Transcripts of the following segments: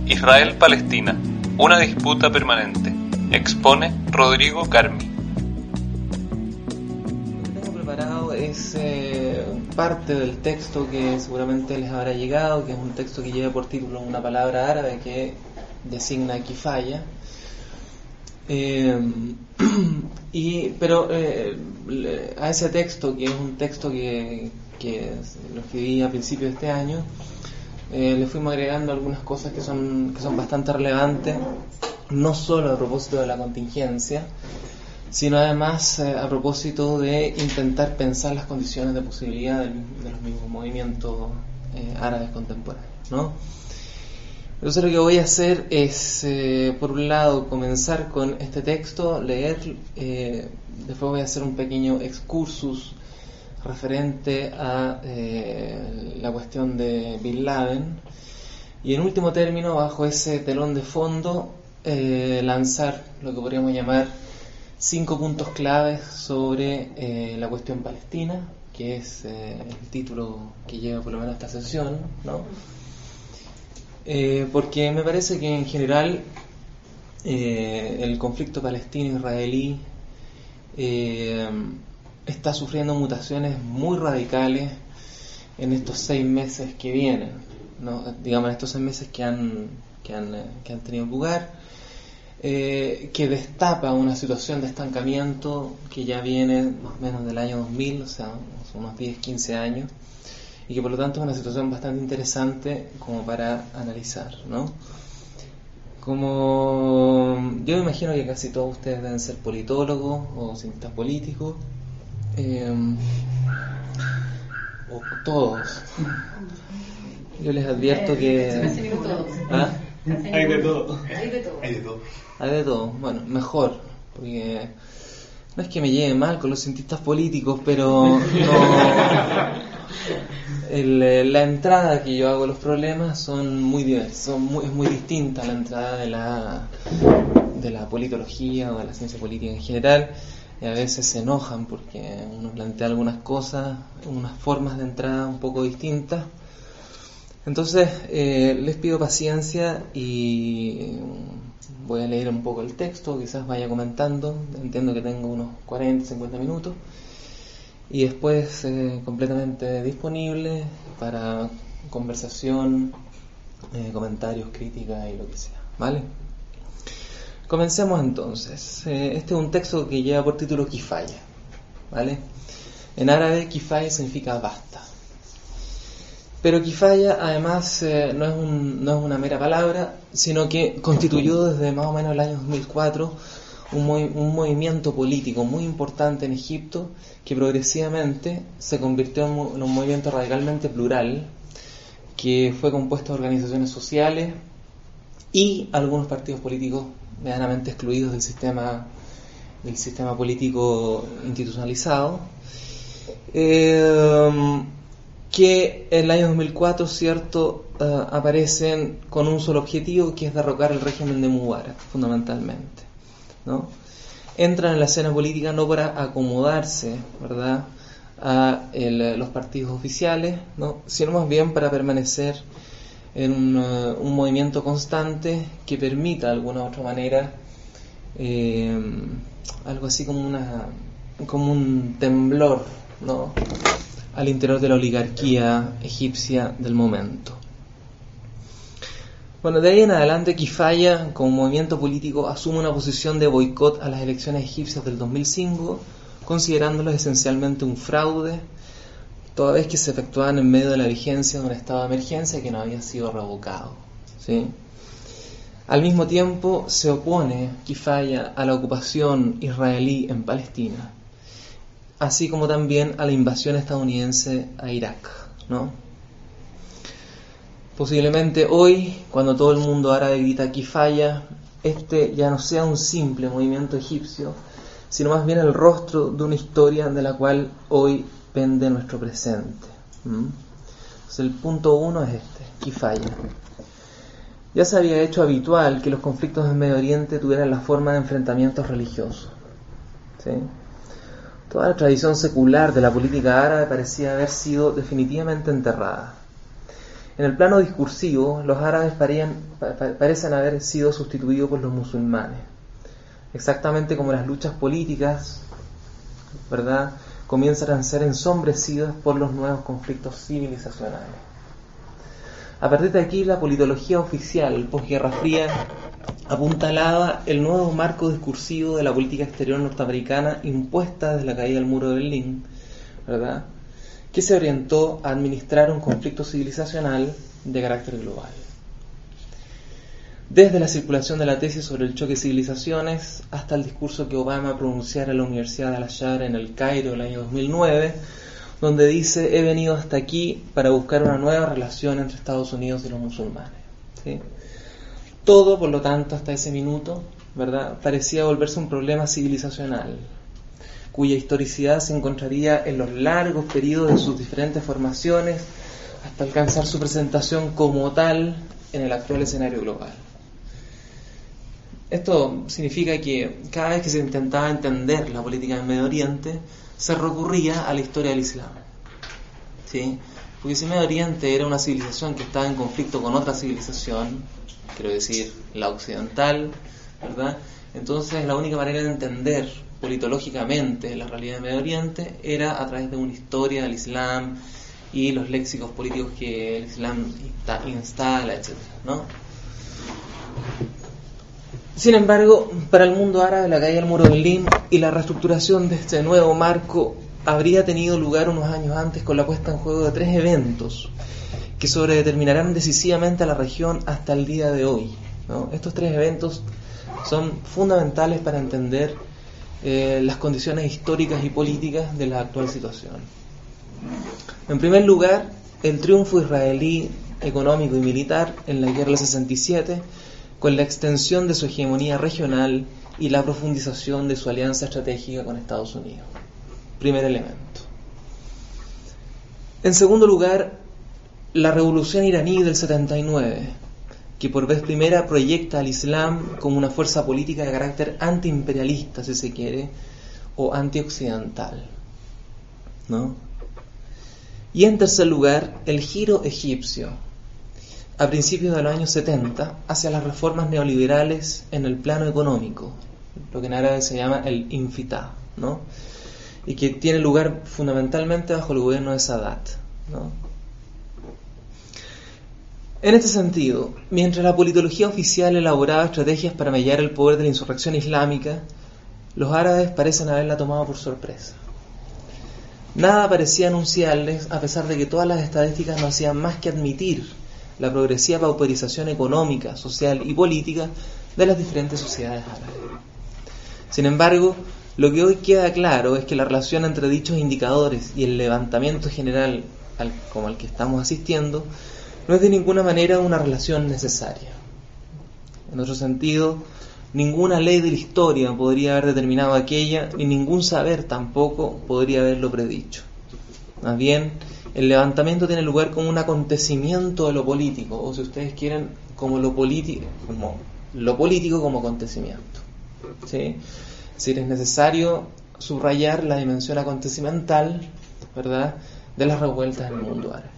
Israel-Palestina, una disputa permanente. Expone Rodrigo Carmi. Lo que tengo preparado es parte del texto que seguramente les habrá llegado, que es un texto que lleva por título una palabra árabe que designa kifaya. Pero a ese texto, que es un texto que lo escribí a principios de este año, le fuimos agregando algunas cosas que son bastante relevantes, no solo a propósito de la contingencia, sino además a propósito de intentar pensar las condiciones de posibilidad de los mismos movimientos árabes contemporáneos, ¿no? Entonces lo que voy a hacer es, por un lado, comenzar con este texto, leer, después voy a hacer un pequeño excursus referente a la cuestión de Bin Laden, y en último término, bajo ese telón de fondo, lanzar lo que podríamos llamar 5 puntos claves sobre la cuestión palestina, que es el título que lleva por lo menos esta sesión, ¿no? Porque me parece que en general el conflicto palestino-israelí está sufriendo mutaciones muy radicales en estos 6 meses que vienen, ¿no? Digamos, en estos 6 meses que han tenido lugar, que destapa una situación de estancamiento que ya viene más o menos del año 2000, o sea, unos 10, 15 años, y que por lo tanto es una situación bastante interesante como para analizar, ¿no? Como yo me imagino que casi todos ustedes deben ser politólogos o cientistas políticos, o todos. Yo les advierto que ¿ah? Hay de todo. Hay de todo. Bueno, mejor, porque no es que me lleve mal con los cientistas políticos, pero no. La entrada que yo hago a los problemas son muy diversas, es muy distinta a la entrada de la politología o de la ciencia política en general, y a veces se enojan porque uno plantea algunas cosas, unas formas de entrada un poco distintas. Entonces les pido paciencia y voy a leer un poco el texto, quizás vaya comentando, entiendo que tengo unos 40, 50 minutos. Y después completamente disponible para conversación, comentarios, críticas y lo que sea, ¿vale? Comencemos entonces. Este es un texto que lleva por título Kifaya, ¿vale? En árabe Kifaya significa basta. Pero Kifaya además no es una mera palabra, sino que constituyó desde más o menos el año 2004 un movimiento político muy importante en Egipto, que progresivamente se convirtió en un movimiento radicalmente plural, que fue compuesto de organizaciones sociales y algunos partidos políticos medianamente excluidos del sistema político institucionalizado, que en el año 2004, cierto, aparecen con un solo objetivo, que es derrocar el régimen de Mubarak, fundamentalmente, ¿no? Entran en la escena política no para acomodarse, ¿verdad?, a los partidos oficiales, ¿no?, sino más bien para permanecer en un movimiento constante que permita de alguna u otra manera algo así como un temblor, ¿no?, al interior de la oligarquía egipcia del momento. Bueno, de ahí en adelante Kifaya, como movimiento político, asume una posición de boicot a las elecciones egipcias del 2005, considerándolas esencialmente un fraude, toda vez que se efectuaban en medio de la vigencia de un estado de emergencia que no había sido revocado, ¿sí? Al mismo tiempo se opone Kifaya a la ocupación israelí en Palestina, así como también a la invasión estadounidense a Irak, ¿no? Posiblemente hoy, cuando todo el mundo árabe grita Kifaya, este ya no sea un simple movimiento egipcio, sino más bien el rostro de una historia de la cual hoy pende nuestro presente. Entonces el punto 1 es este, Kifaya. Ya se había hecho habitual que los conflictos en Medio Oriente tuvieran la forma de enfrentamientos religiosos, ¿sí? Toda la tradición secular de la política árabe parecía haber sido definitivamente enterrada. En el plano discursivo, los árabes parecen haber sido sustituidos por los musulmanes, exactamente como las luchas políticas, ¿verdad?, comienzan a ser ensombrecidas por los nuevos conflictos civilizacionales. A partir de aquí, la politología oficial posguerra fría apuntalaba el nuevo marco discursivo de la política exterior norteamericana impuesta desde la caída del muro de Berlín, ¿verdad?, que se orientó a administrar un conflicto civilizacional de carácter global. Desde la circulación de la tesis sobre el choque de civilizaciones hasta el discurso que Obama pronunciara en la Universidad de Al-Azhar en el Cairo el año 2009, donde dice: he venido hasta aquí para buscar una nueva relación entre Estados Unidos y los musulmanes. ¿Sí? Todo, por lo tanto, hasta ese minuto, ¿verdad?, parecía volverse un problema civilizacional, cuya historicidad se encontraría en los largos periodos de sus diferentes formaciones hasta alcanzar su presentación como tal en el actual escenario global. Esto significa que cada vez que se intentaba entender la política del Medio Oriente, se recurría a la historia del Islam. ¿Sí? Porque si Medio Oriente era una civilización que estaba en conflicto con otra civilización, quiero decir, la occidental, ¿verdad?, entonces la única manera de entender politológicamente la realidad del Medio Oriente era a través de una historia del Islam y los léxicos políticos que el Islam instala, etc., ¿no? Sin embargo, para el mundo árabe, la caída del muro de Berlín y la reestructuración de este nuevo marco habría tenido lugar unos años antes con la puesta en juego de 3 eventos que sobredeterminarán decisivamente a la región hasta el día de hoy, ¿no? Estos 3 eventos son fundamentales para entender las condiciones históricas y políticas de la actual situación. En primer lugar, el triunfo israelí económico y militar en la guerra del 67, con la extensión de su hegemonía regional y la profundización de su alianza estratégica con Estados Unidos. Primer elemento. En segundo lugar, la revolución iraní del 79, que por vez primera proyecta al Islam como una fuerza política de carácter antiimperialista, si se quiere, o antioccidental, ¿no? Y en tercer lugar, el giro egipcio, a principios de los años 70, hacia las reformas neoliberales en el plano económico, lo que en árabe se llama el infitah, ¿no?, y que tiene lugar fundamentalmente bajo el gobierno de Sadat, ¿no? En este sentido, mientras la politología oficial elaboraba estrategias para mellar el poder de la insurrección islámica, los árabes parecen haberla tomado por sorpresa. Nada parecía anunciarles, a pesar de que todas las estadísticas no hacían más que admitir la progresiva pauperización económica, social y política de las diferentes sociedades árabes. Sin embargo, lo que hoy queda claro es que la relación entre dichos indicadores y el levantamiento general como al que estamos asistiendo no es de ninguna manera una relación necesaria. En otro sentido, ninguna ley de la historia podría haber determinado aquella, ni ningún saber tampoco podría haberlo predicho. Más bien, el levantamiento tiene lugar como un acontecimiento de lo político, o si ustedes quieren, como lo político como acontecimiento. ¿Sí? Es decir, es necesario subrayar la dimensión acontecimental, ¿verdad?, de las revueltas en el mundo árabe.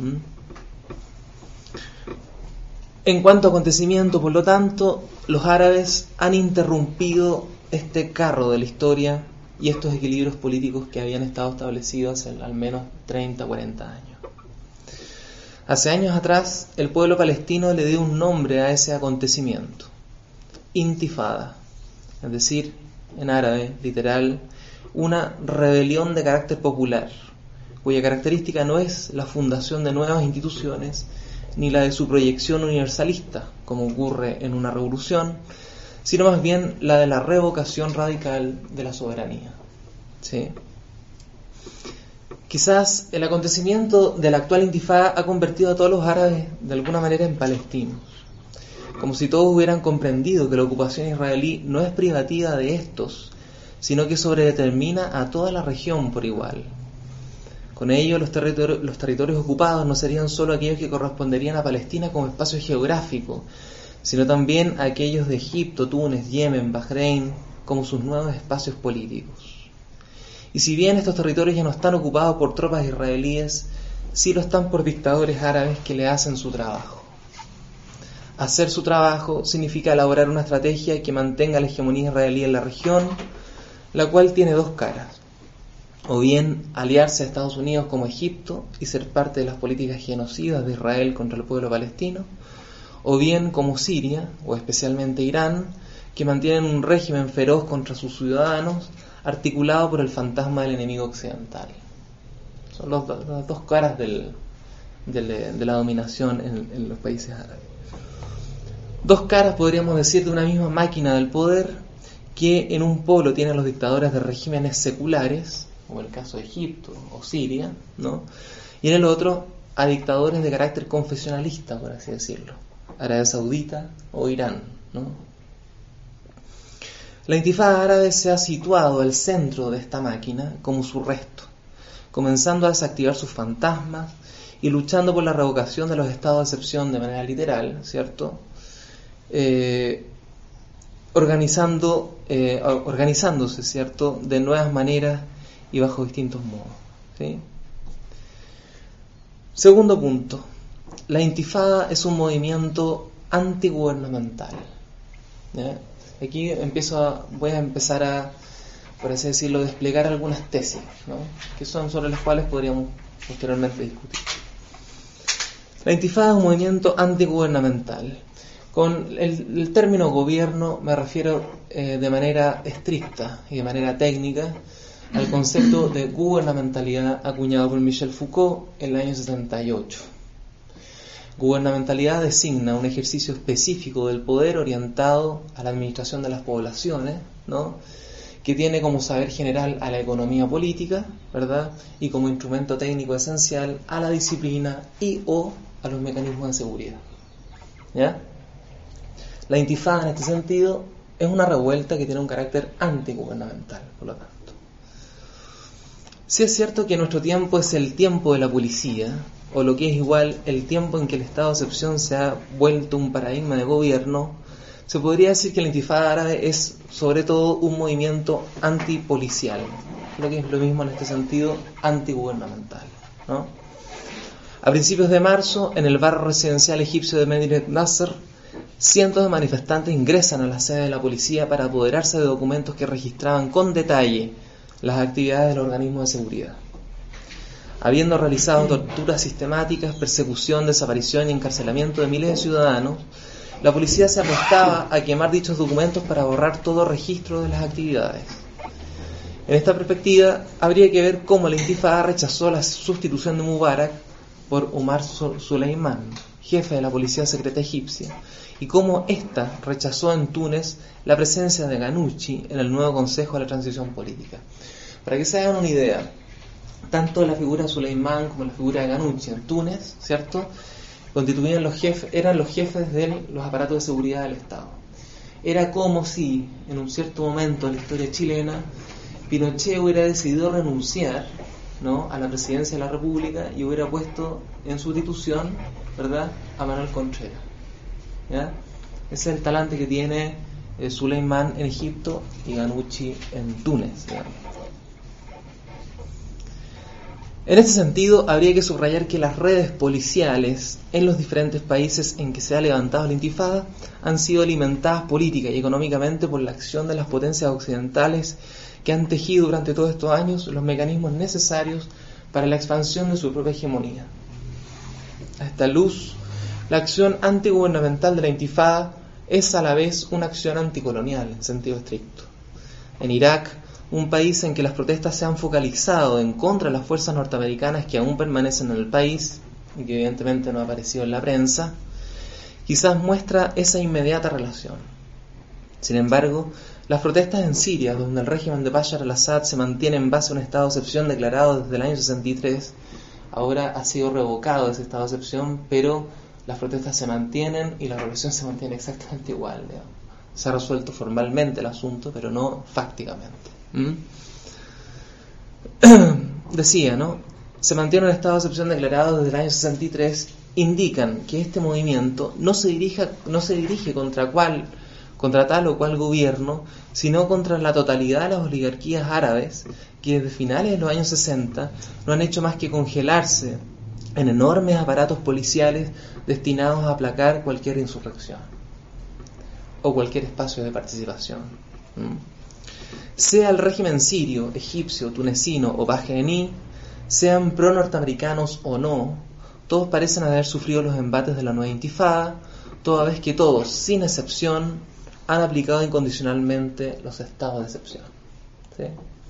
En cuanto a acontecimiento, por lo tanto, los árabes han interrumpido este carro de la historia y estos equilibrios políticos que habían estado establecidos hace al menos 30 o 40 años. Hace años atrás, el pueblo palestino le dio un nombre a ese acontecimiento: intifada, es decir, en árabe, literal, una rebelión de carácter popular, cuya característica no es la fundación de nuevas instituciones, ni la de su proyección universalista, como ocurre en una revolución, sino más bien la de la revocación radical de la soberanía. ¿Sí? Quizás el acontecimiento de la actual intifada ha convertido a todos los árabes de alguna manera en palestinos, como si todos hubieran comprendido que la ocupación israelí no es privativa de estos, sino que sobredetermina a toda la región por igual. Con ello, los territorios ocupados no serían solo aquellos que corresponderían a Palestina como espacio geográfico, sino también aquellos de Egipto, Túnez, Yemen, Bahrein, como sus nuevos espacios políticos. Y si bien estos territorios ya no están ocupados por tropas israelíes, sí lo están por dictadores árabes que le hacen su trabajo. Hacer su trabajo significa elaborar una estrategia que mantenga la hegemonía israelí en la región, la cual tiene dos caras. O bien aliarse a Estados Unidos como Egipto y ser parte de las políticas genocidas de Israel contra el pueblo palestino, o bien como Siria, o especialmente Irán, que mantienen un régimen feroz contra sus ciudadanos, articulado por el fantasma del enemigo occidental. Son las dos caras de la dominación en los países árabes. Dos caras, podríamos decir, de una misma máquina del poder, que en un polo tienen los dictadores de regímenes seculares, como el caso de Egipto o Siria, ¿no? Y en el otro a dictadores de carácter confesionalista, por así decirlo, Arabia Saudita o Irán, ¿no? La intifada árabe se ha situado al centro de esta máquina como su resto, comenzando a desactivar sus fantasmas y luchando por la revocación de los estados de excepción de manera literal, ¿cierto? Organizándose, ¿cierto?, de nuevas maneras y bajo distintos modos, ¿sí? Segundo punto, la intifada es un movimiento antigubernamental, ¿ya? Aquí voy a empezar a, por así decirlo, desplegar algunas tesis, ¿no?, que son sobre las cuales podríamos posteriormente discutir. La intifada es un movimiento antigubernamental. Con el término gobierno me refiero de manera estricta y de manera técnica al concepto de gubernamentalidad acuñado por Michel Foucault en el año 78. Gubernamentalidad designa un ejercicio específico del poder orientado a la administración de las poblaciones, ¿no?, que tiene como saber general a la economía política, ¿verdad?, y como instrumento técnico esencial a la disciplina y o a los mecanismos de seguridad, ¿ya? La intifada en este sentido es una revuelta que tiene un carácter antigubernamental, por lo tanto. Sí es cierto que nuestro tiempo es el tiempo de la policía, o lo que es igual el tiempo en que el estado de excepción se ha vuelto un paradigma de gobierno. Se podría decir que la intifada árabe es sobre todo un movimiento antipolicial, lo que es lo mismo en este sentido, antigubernamental, ¿no? A principios de marzo, en el barrio residencial egipcio de Medinet Nasser, cientos de manifestantes ingresan a la sede de la policía para apoderarse de documentos que registraban con detalle las actividades del organismo de seguridad. Habiendo realizado torturas sistemáticas, persecución, desaparición y encarcelamiento de miles de ciudadanos, la policía se apostaba a quemar dichos documentos para borrar todo registro de las actividades. En esta perspectiva, habría que ver cómo la intifada rechazó la sustitución de Mubarak por Omar Suleiman, jefe de la policía secreta egipcia, y cómo ésta rechazó en Túnez la presencia de Ghannouchi en el nuevo Consejo de la Transición Política. Para que se hagan una idea, tanto la figura de Suleiman como la figura de Ghannouchi en Túnez, ¿cierto?, eran los jefes de los aparatos de seguridad del Estado. Era como si, en un cierto momento de la historia chilena, Pinochet hubiera decidido renunciar, ¿no?, a la presidencia de la República y hubiera puesto en sustitución, ¿verdad?, a Manuel Contreras, ¿ya? Ese es el talante que tiene Suleiman en Egipto y Ghannouchi en Túnez, digamos. En este sentido, habría que subrayar que las redes policiales en los diferentes países en que se ha levantado la intifada han sido alimentadas política y económicamente por la acción de las potencias occidentales que han tejido durante todos estos años los mecanismos necesarios para la expansión de su propia hegemonía. A esta luz, la acción antigubernamental de la intifada es a la vez una acción anticolonial en sentido estricto. En Irak, un país en que las protestas se han focalizado en contra de las fuerzas norteamericanas que aún permanecen en el país y que evidentemente no ha aparecido en la prensa, quizás muestra esa inmediata relación. Sin embargo, las protestas en Siria, donde el régimen de Bashar al-Assad se mantiene en base a un estado de excepción declarado desde el año 63, ahora ha sido revocado ese estado de excepción, pero las protestas se mantienen y la represión se mantiene exactamente igual, digamos. Se ha resuelto formalmente el asunto, pero no fácticamente. Decía, ¿no?, se mantiene un estado de excepción declarado desde el año 63, indican que este movimiento no se dirige contra tal o cual gobierno, sino contra la totalidad de las oligarquías árabes que desde finales de los años 60 no han hecho más que congelarse en enormes aparatos policiales destinados a aplacar cualquier insurrección o cualquier espacio de participación. Sea el régimen sirio, egipcio, tunecino o bahreíní, sean pro-norteamericanos o no, todos parecen haber sufrido los embates de la nueva intifada, toda vez que todos, sin excepción, han aplicado incondicionalmente los estados de excepción. ¿Sí?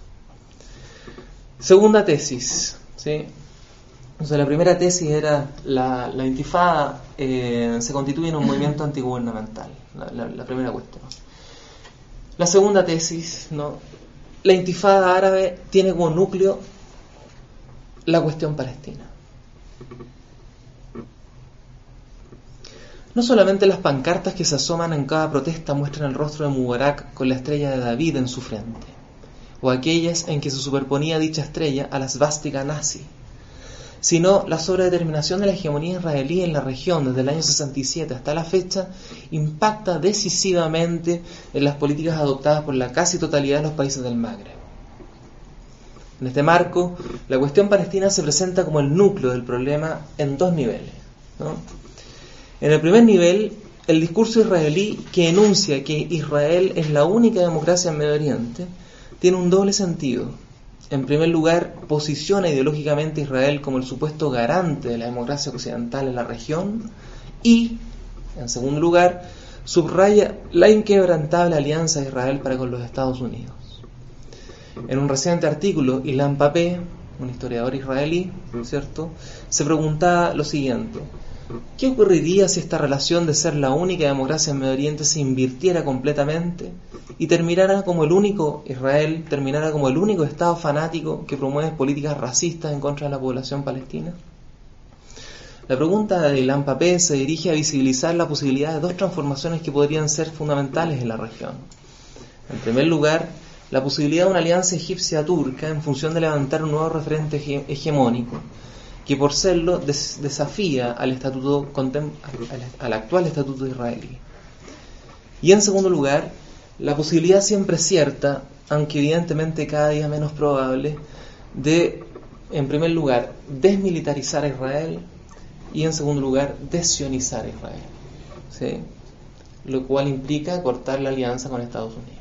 Segunda tesis. ¿Sí? O sea, la primera tesis era la intifada se constituye en un movimiento antigubernamental. La primera cuestión. La segunda tesis, ¿no? La intifada árabe tiene como núcleo la cuestión palestina. No solamente las pancartas que se asoman en cada protesta muestran el rostro de Mubarak con la estrella de David en su frente, o aquellas en que se superponía dicha estrella a la svástica nazi, sino la sobredeterminación de la hegemonía israelí en la región desde el año 67 hasta la fecha impacta decisivamente en las políticas adoptadas por la casi totalidad de los países del Magreb. En este marco, la cuestión palestina se presenta como el núcleo del problema en dos niveles, ¿no? En el primer nivel, el discurso israelí que enuncia que Israel es la única democracia en Medio Oriente tiene un doble sentido. En primer lugar, posiciona ideológicamente a Israel como el supuesto garante de la democracia occidental en la región y, en segundo lugar, subraya la inquebrantable alianza de Israel para con los Estados Unidos. En un reciente artículo, Ilan Pappé, un historiador israelí, ¿cierto?, se preguntaba lo siguiente: ¿qué ocurriría si esta relación de ser la única democracia en Medio Oriente se invirtiera completamente y terminara como el único Israel, terminara como el único Estado fanático que promueve políticas racistas en contra de la población palestina? La pregunta de Ilan Pappé se dirige a visibilizar la posibilidad de dos transformaciones que podrían ser fundamentales en la región. En primer lugar, la posibilidad de una alianza egipcia-turca en función de levantar un nuevo referente hegemónico, que por serlo desafía al actual estatuto israelí. Y en segundo lugar, la posibilidad siempre cierta, aunque evidentemente cada día menos probable, de, en primer lugar, desmilitarizar a Israel y en segundo lugar, desionizar a Israel, ¿sí? Lo cual implica cortar la alianza con Estados Unidos.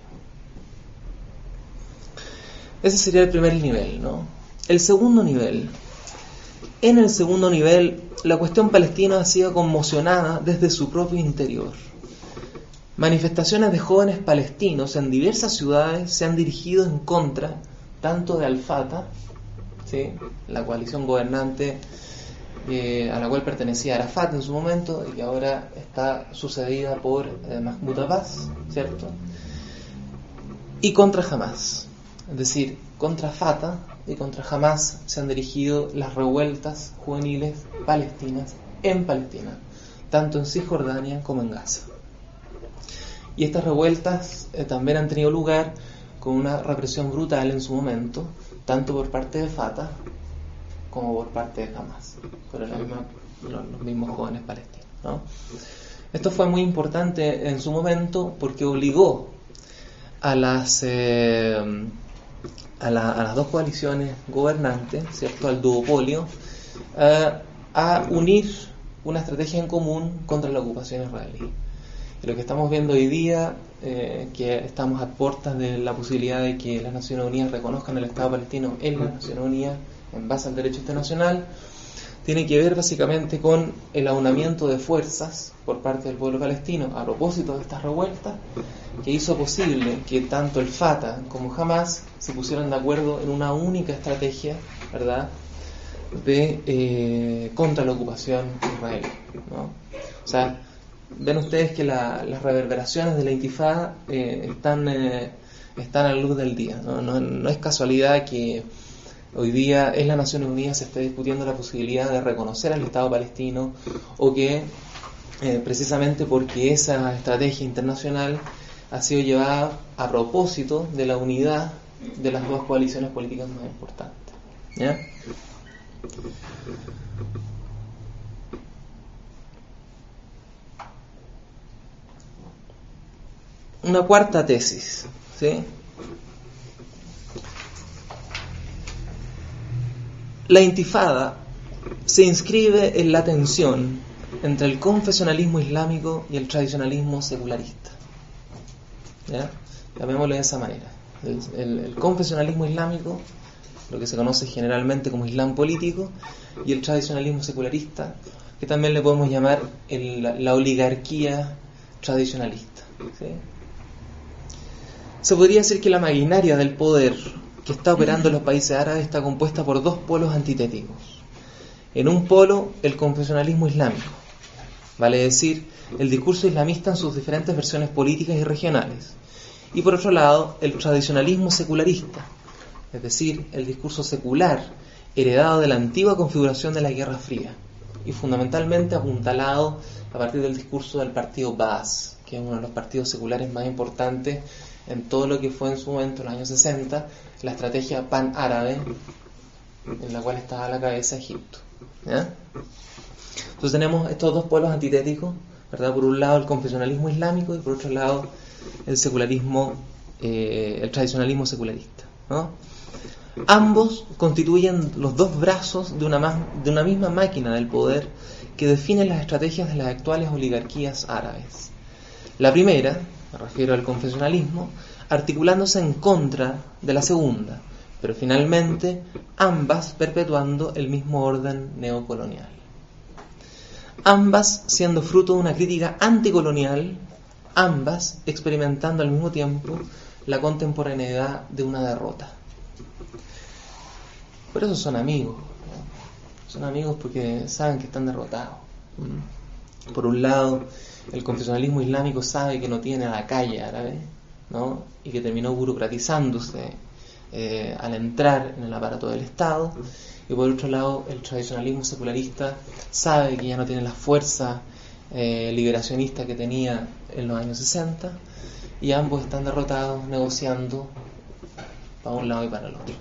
Ese sería el primer nivel, ¿no? El segundo nivel. En el segundo nivel, la cuestión palestina ha sido conmocionada desde su propio interior. Manifestaciones de jóvenes palestinos en diversas ciudades se han dirigido en contra tanto de Al-Fatah, ¿sí?, la coalición gobernante a la cual pertenecía Arafat en su momento y que ahora está sucedida por Mahmoud Abbas, ¿cierto?, y contra Hamas. Es decir, contra Fatah y contra Hamas se han dirigido las revueltas juveniles palestinas en Palestina, tanto en Cisjordania como en Gaza. Y estas revueltas también han tenido lugar con una represión brutal en su momento, tanto por parte de Fatah como por parte de Hamas, por los mismos jóvenes palestinos, ¿no? Esto fue muy importante en su momento porque obligó a las dos coaliciones gobernantes, ¿cierto?, al duopolio, a unir una estrategia en común contra la ocupación israelí. Y lo que estamos viendo hoy día, que estamos a puertas de la posibilidad de que las Naciones Unidas reconozcan el Estado palestino en las Naciones Unidas en base al derecho internacional, tiene que ver básicamente con el aunamiento de fuerzas por parte del pueblo palestino a propósito de estas revueltas, que hizo posible que tanto el Fatah como Hamas se pusieran de acuerdo en una única estrategia, ¿verdad?, de contra la ocupación israelí, ¿no? O sea, ven ustedes que las reverberaciones de la intifada están a la luz del día, ¿no? No es casualidad que hoy día en las Naciones Unidas se esté discutiendo la posibilidad de reconocer al Estado palestino, o que precisamente porque esa estrategia internacional ha sido llevada a propósito de la unidad de las dos coaliciones políticas más importantes, ¿ya? Una cuarta tesis, ¿sí? La intifada se inscribe en la tensión entre el confesionalismo islámico y el tradicionalismo secularista. ¿Ya? Llamémoslo de esa manera. El confesionalismo islámico, lo que se conoce generalmente como Islam político, y el tradicionalismo secularista, que también le podemos llamar la oligarquía tradicionalista. ¿Sí? Se podría decir que la maquinaria del poder que está operando en los países árabes está compuesta por dos polos antitéticos. En un polo, el confesionalismo islámico, vale decir, el discurso islamista en sus diferentes versiones políticas y regionales. Y por otro lado, el tradicionalismo secularista, es decir, el discurso secular heredado de la antigua configuración de la Guerra Fría y fundamentalmente apuntalado a partir del discurso del partido Baas, que es uno de los partidos seculares más importantes en todo lo que fue en su momento, en los años 60, la estrategia pan-árabe, en la cual estaba a la cabeza Egipto. ¿Ya? Entonces tenemos estos dos pueblos antitéticos, ¿verdad? Por un lado el confesionalismo islámico y por otro lado el secularismo, el tradicionalismo secularista, ¿no? Ambos constituyen los dos brazos de una misma máquina del poder que define las estrategias de las actuales oligarquías árabes. La primera, me refiero al confesionalismo, articulándose en contra de la segunda, pero finalmente ambas perpetuando el mismo orden neocolonial. Ambas siendo fruto de una crítica anticolonial, ambas experimentando al mismo tiempo la contemporaneidad de una derrota. Por eso son amigos, ¿no? Son amigos porque saben que están derrotados. Por un lado, el confesionalismo islámico sabe que no tiene a la calle árabe, ¿no? Y que terminó burocratizándose al entrar en el aparato del Estado. Y por otro lado, el tradicionalismo secularista sabe que ya no tiene la fuerza liberacionista que tenía en los años 60, y ambos están derrotados negociando para un lado y para el otro.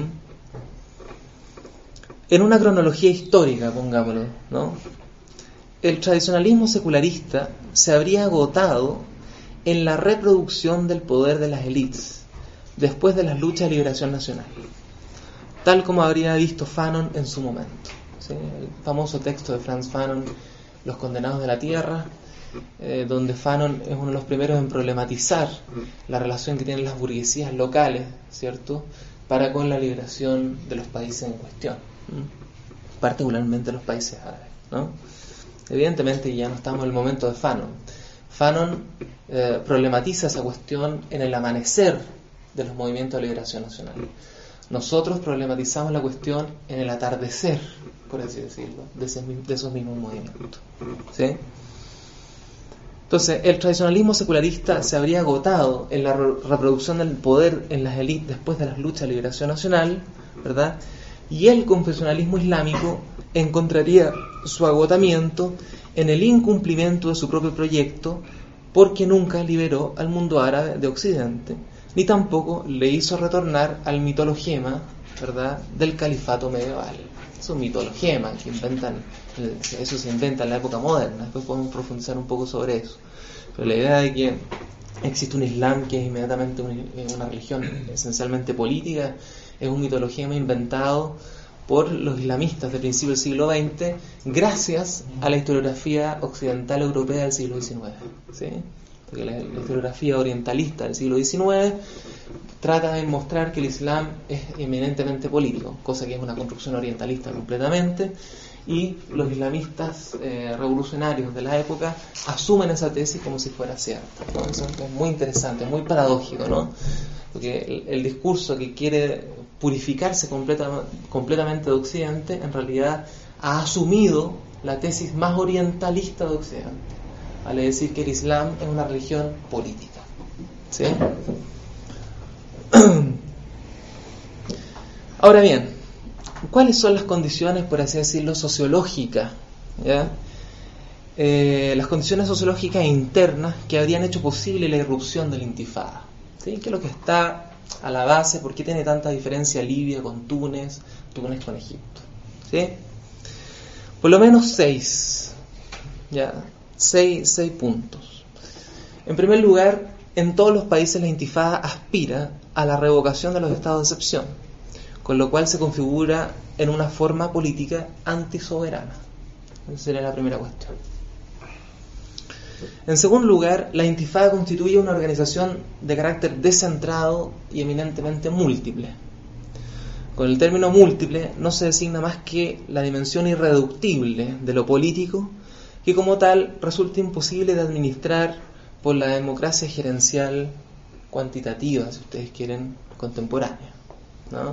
En una cronología histórica, pongámoslo, ¿no? El tradicionalismo secularista se habría agotado en la reproducción del poder de las élites después de las luchas de liberación nacional, tal como habría visto Fanon en su momento, ¿sí? El famoso texto de Frantz Fanon, Los condenados de la tierra, donde Fanon es uno de los primeros en problematizar la relación que tienen las burguesías locales, ¿cierto?, para con la liberación de los países en cuestión, particularmente los países árabes, ¿no? Evidentemente ya no estamos en el momento de Fanon. Fanon problematiza esa cuestión en el amanecer de los movimientos de liberación nacional. Nosotros problematizamos la cuestión en el atardecer, por así decirlo, de esos mismos movimientos, ¿sí? Entonces, el tradicionalismo secularista se habría agotado en la reproducción del poder en las élites después de las luchas de liberación nacional, ¿verdad? Y el confesionalismo islámico encontraría su agotamiento en el incumplimiento de su propio proyecto, porque nunca liberó al mundo árabe de Occidente, ni tampoco le hizo retornar al mitologema, ¿verdad?, del califato medieval. Es un mitologema que eso se inventa en la época moderna. Después podemos profundizar un poco sobre eso. Pero la idea de que existe un Islam que es inmediatamente una religión esencialmente política es un mitologema inventado por los islamistas de principios del siglo XX gracias a la historiografía occidental europea del siglo XIX, ¿sí? Porque la historiografía orientalista del siglo XIX trata de mostrar que el Islam es eminentemente político, cosa que es una construcción orientalista completamente, y los islamistas revolucionarios de la época asumen esa tesis como si fuera cierta, ¿no? Eso es muy interesante, muy paradójico, ¿no? Porque el discurso que quiere purificarse completamente de Occidente, en realidad ha asumido la tesis más orientalista de Occidente, al decir que el Islam es una religión política, ¿sí? Ahora bien, ¿cuáles son las condiciones, por así decirlo, sociológicas, ¿ya? Las condiciones sociológicas internas que habrían hecho posible la irrupción de la intifada, ¿sí? ¿Qué es lo que está a la base? ¿Por qué tiene tanta diferencia Libia con Túnez, Túnez con Egipto? ¿Sí? Por lo menos 6, ¿ya? 6 puntos. En primer lugar, en todos los países la intifada aspira a la revocación de los estados de excepción, con lo cual se configura en una forma política antisoberana. Esa sería la primera cuestión. En segundo lugar, la Intifada constituye una organización de carácter descentrado y eminentemente múltiple. Con el término múltiple no se designa más que la dimensión irreductible de lo político, que como tal resulta imposible de administrar por la democracia gerencial cuantitativa, si ustedes quieren, contemporánea, ¿no?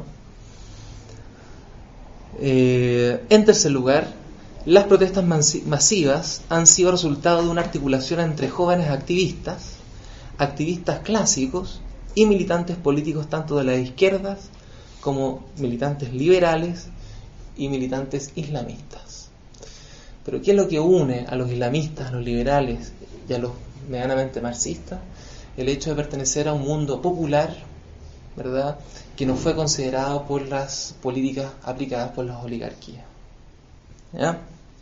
En tercer lugar, las protestas masivas han sido resultado de una articulación entre jóvenes activistas clásicos y militantes políticos tanto de las izquierdas como militantes liberales y militantes islamistas. Pero ¿qué es lo que une a los islamistas, a los liberales y a los medianamente marxistas? El hecho de pertenecer a un mundo popular, ¿verdad?, que no fue considerado por las políticas aplicadas por las oligarquías. ¿Ya?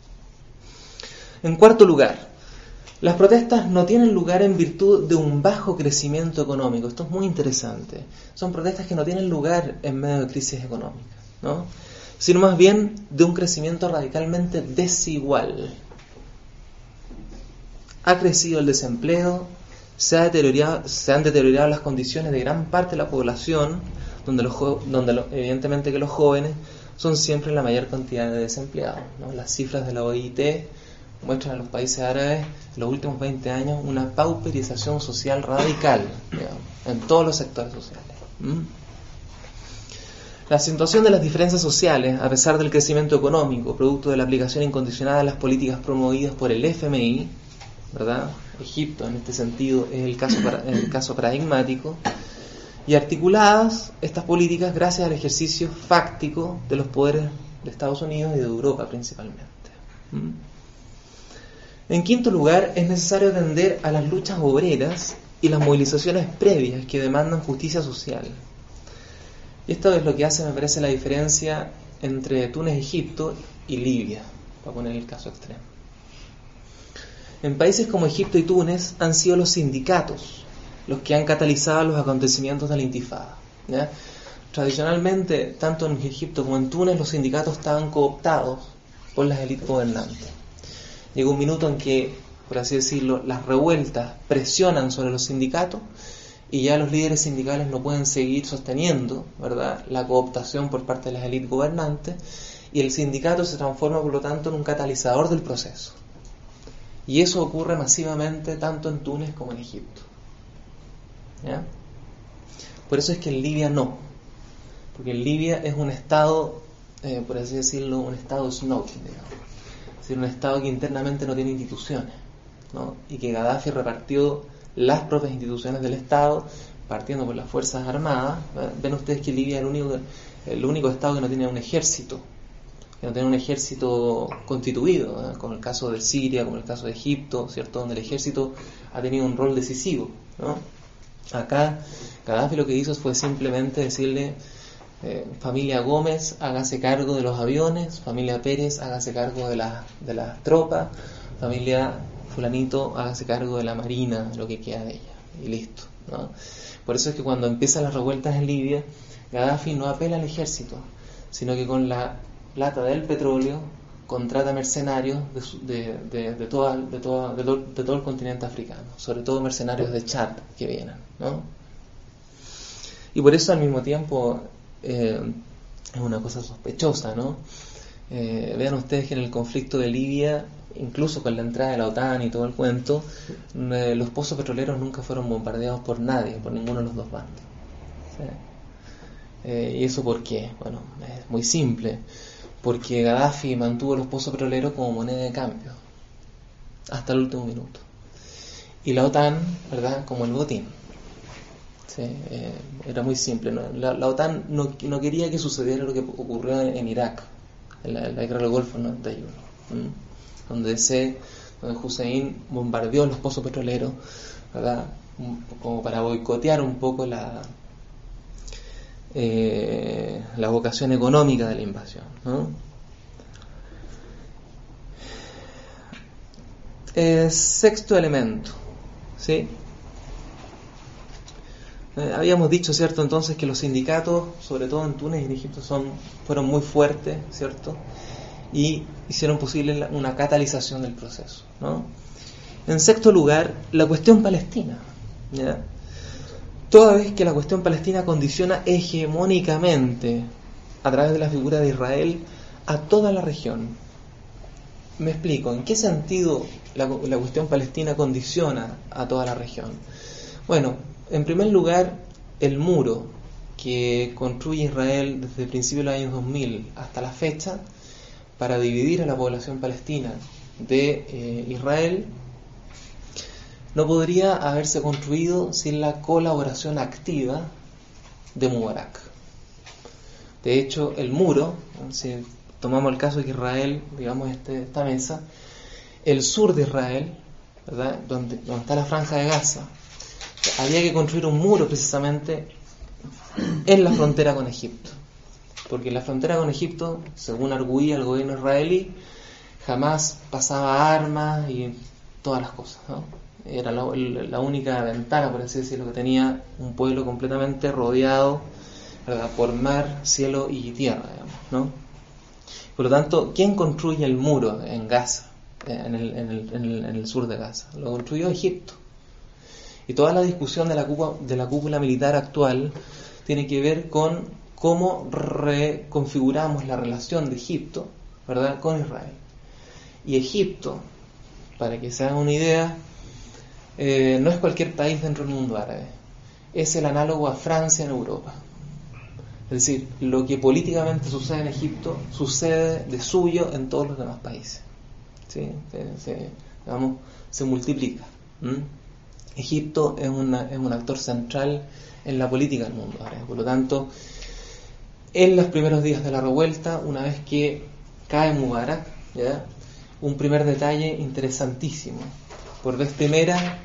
En cuarto lugar, las protestas no tienen lugar en virtud de un bajo crecimiento económico. Esto es muy interesante. Son protestas que no tienen lugar en medio de crisis económica, ¿no?, sino más bien de un crecimiento radicalmente desigual. Ha crecido el desempleo, se han deteriorado las condiciones de gran parte de la población, donde evidentemente que los jóvenes son siempre la mayor cantidad de desempleados, ¿no? Las cifras de la OIT muestran a los países árabes en los últimos 20 años una pauperización social radical, digamos, en todos los sectores sociales. La acentuación de las diferencias sociales, a pesar del crecimiento económico, producto de la aplicación incondicionada de las políticas promovidas por el FMI, ¿verdad? Egipto en este sentido es el caso paradigmático, y articuladas estas políticas gracias al ejercicio fáctico de los poderes de Estados Unidos y de Europa principalmente. En quinto lugar, es necesario atender a las luchas obreras y las movilizaciones previas que demandan justicia social. Y esto es lo que hace, me parece, la diferencia entre Túnez, Egipto y Libia, para poner el caso extremo. En países como Egipto y Túnez han sido los sindicatos los que han catalizado los acontecimientos de la Intifada, ¿ya? Tradicionalmente, tanto en Egipto como en Túnez, los sindicatos estaban cooptados por las élites gobernantes. Llegó un minuto en que, por así decirlo, las revueltas presionan sobre los sindicatos y ya los líderes sindicales no pueden seguir sosteniendo, ¿verdad?, la cooptación por parte de las élites gobernantes, y el sindicato se transforma, por lo tanto, en un catalizador del proceso. Y eso ocurre masivamente tanto en Túnez como en Egipto. ¿Ya? Por eso es que en Libia no, porque en Libia es un estado, por así decirlo, un estado snowy, digamos. Es decir, un estado que internamente no tiene instituciones, ¿no? Y que Gaddafi repartió las propias instituciones del estado, partiendo por las fuerzas armadas. Ven ustedes que Libia es el único estado que no tiene un ejército, que no tiene un ejército constituido, ¿no?, como el caso de Siria, como el caso de Egipto, ¿cierto?, donde el ejército ha tenido un rol decisivo, ¿no? Acá Gaddafi lo que hizo fue simplemente decirle, familia Gómez, hágase cargo de los aviones, familia Pérez, hágase cargo de las tropas, familia fulanito, hágase cargo de la marina, lo que queda de ella, y listo, ¿no? Por eso es que cuando empiezan las revueltas en Libia, Gaddafi no apela al ejército, sino que con la plata del petróleo contrata mercenarios de todo el continente africano, sobre todo mercenarios de Chad que vienen, ¿no? Y por eso al mismo tiempo es una cosa sospechosa, ¿no? Vean ustedes que en el conflicto de Libia, incluso con la entrada de la OTAN y todo el cuento, los pozos petroleros nunca fueron bombardeados por nadie, por ninguno de los dos bandos, ¿sí? ¿Y eso por qué? Bueno, es muy simple. Porque Gaddafi mantuvo los pozos petroleros como moneda de cambio hasta el último minuto, y la OTAN, ¿verdad?, como el botín. ¿Sí? Era muy simple, ¿no? La OTAN no quería que sucediera lo que ocurrió en Irak, en la guerra del Golfo en 91, donde Hussein bombardeó los pozos petroleros, ¿verdad?, como para boicotear un poco la vocación económica de la invasión, ¿no? Sexto elemento, ¿sí? Habíamos dicho, ¿cierto?, entonces que los sindicatos, sobre todo en Túnez y en Egipto, fueron muy fuertes, ¿cierto?, y hicieron posible una catalización del proceso, ¿no? En sexto lugar, la cuestión palestina, ¿ya? Toda vez que la cuestión palestina condiciona hegemónicamente, a través de la figura de Israel, a toda la región. Me explico, ¿en qué sentido la cuestión palestina condiciona a toda la región? Bueno, en primer lugar, el muro que construye Israel desde el principio de los años 2000 hasta la fecha para dividir a la población palestina de Israel no podría haberse construido sin la colaboración activa de Mubarak. De hecho, el muro, si tomamos el caso de que Israel, digamos esta mesa, el sur de Israel, ¿verdad?, donde está la franja de Gaza, había que construir un muro precisamente en la frontera con Egipto, porque en la frontera con Egipto, según arguía el gobierno israelí, jamás pasaba armas y todas las cosas, ¿no? Era la única ventana, por así decirlo, que tenía un pueblo completamente rodeado, ¿verdad?, por mar, cielo y tierra, digamos, ¿no? Por lo tanto, ¿quién construye el muro en Gaza, en el sur de Gaza? Lo construyó Egipto. Y toda la discusión de la cúpula militar actual tiene que ver con cómo reconfiguramos la relación de Egipto, ¿verdad?, con Israel. Y Egipto, para que se hagan una idea, no es cualquier país dentro del mundo árabe, es el análogo a Francia en Europa. Es decir, lo que políticamente sucede en Egipto sucede de suyo en todos los demás países, ¿sí? Se multiplica. Egipto es un actor central en la política del mundo árabe. Por lo tanto, en los primeros días de la revuelta, una vez que cae Mubarak, ¿ya?, un primer detalle interesantísimo. Por vez primera,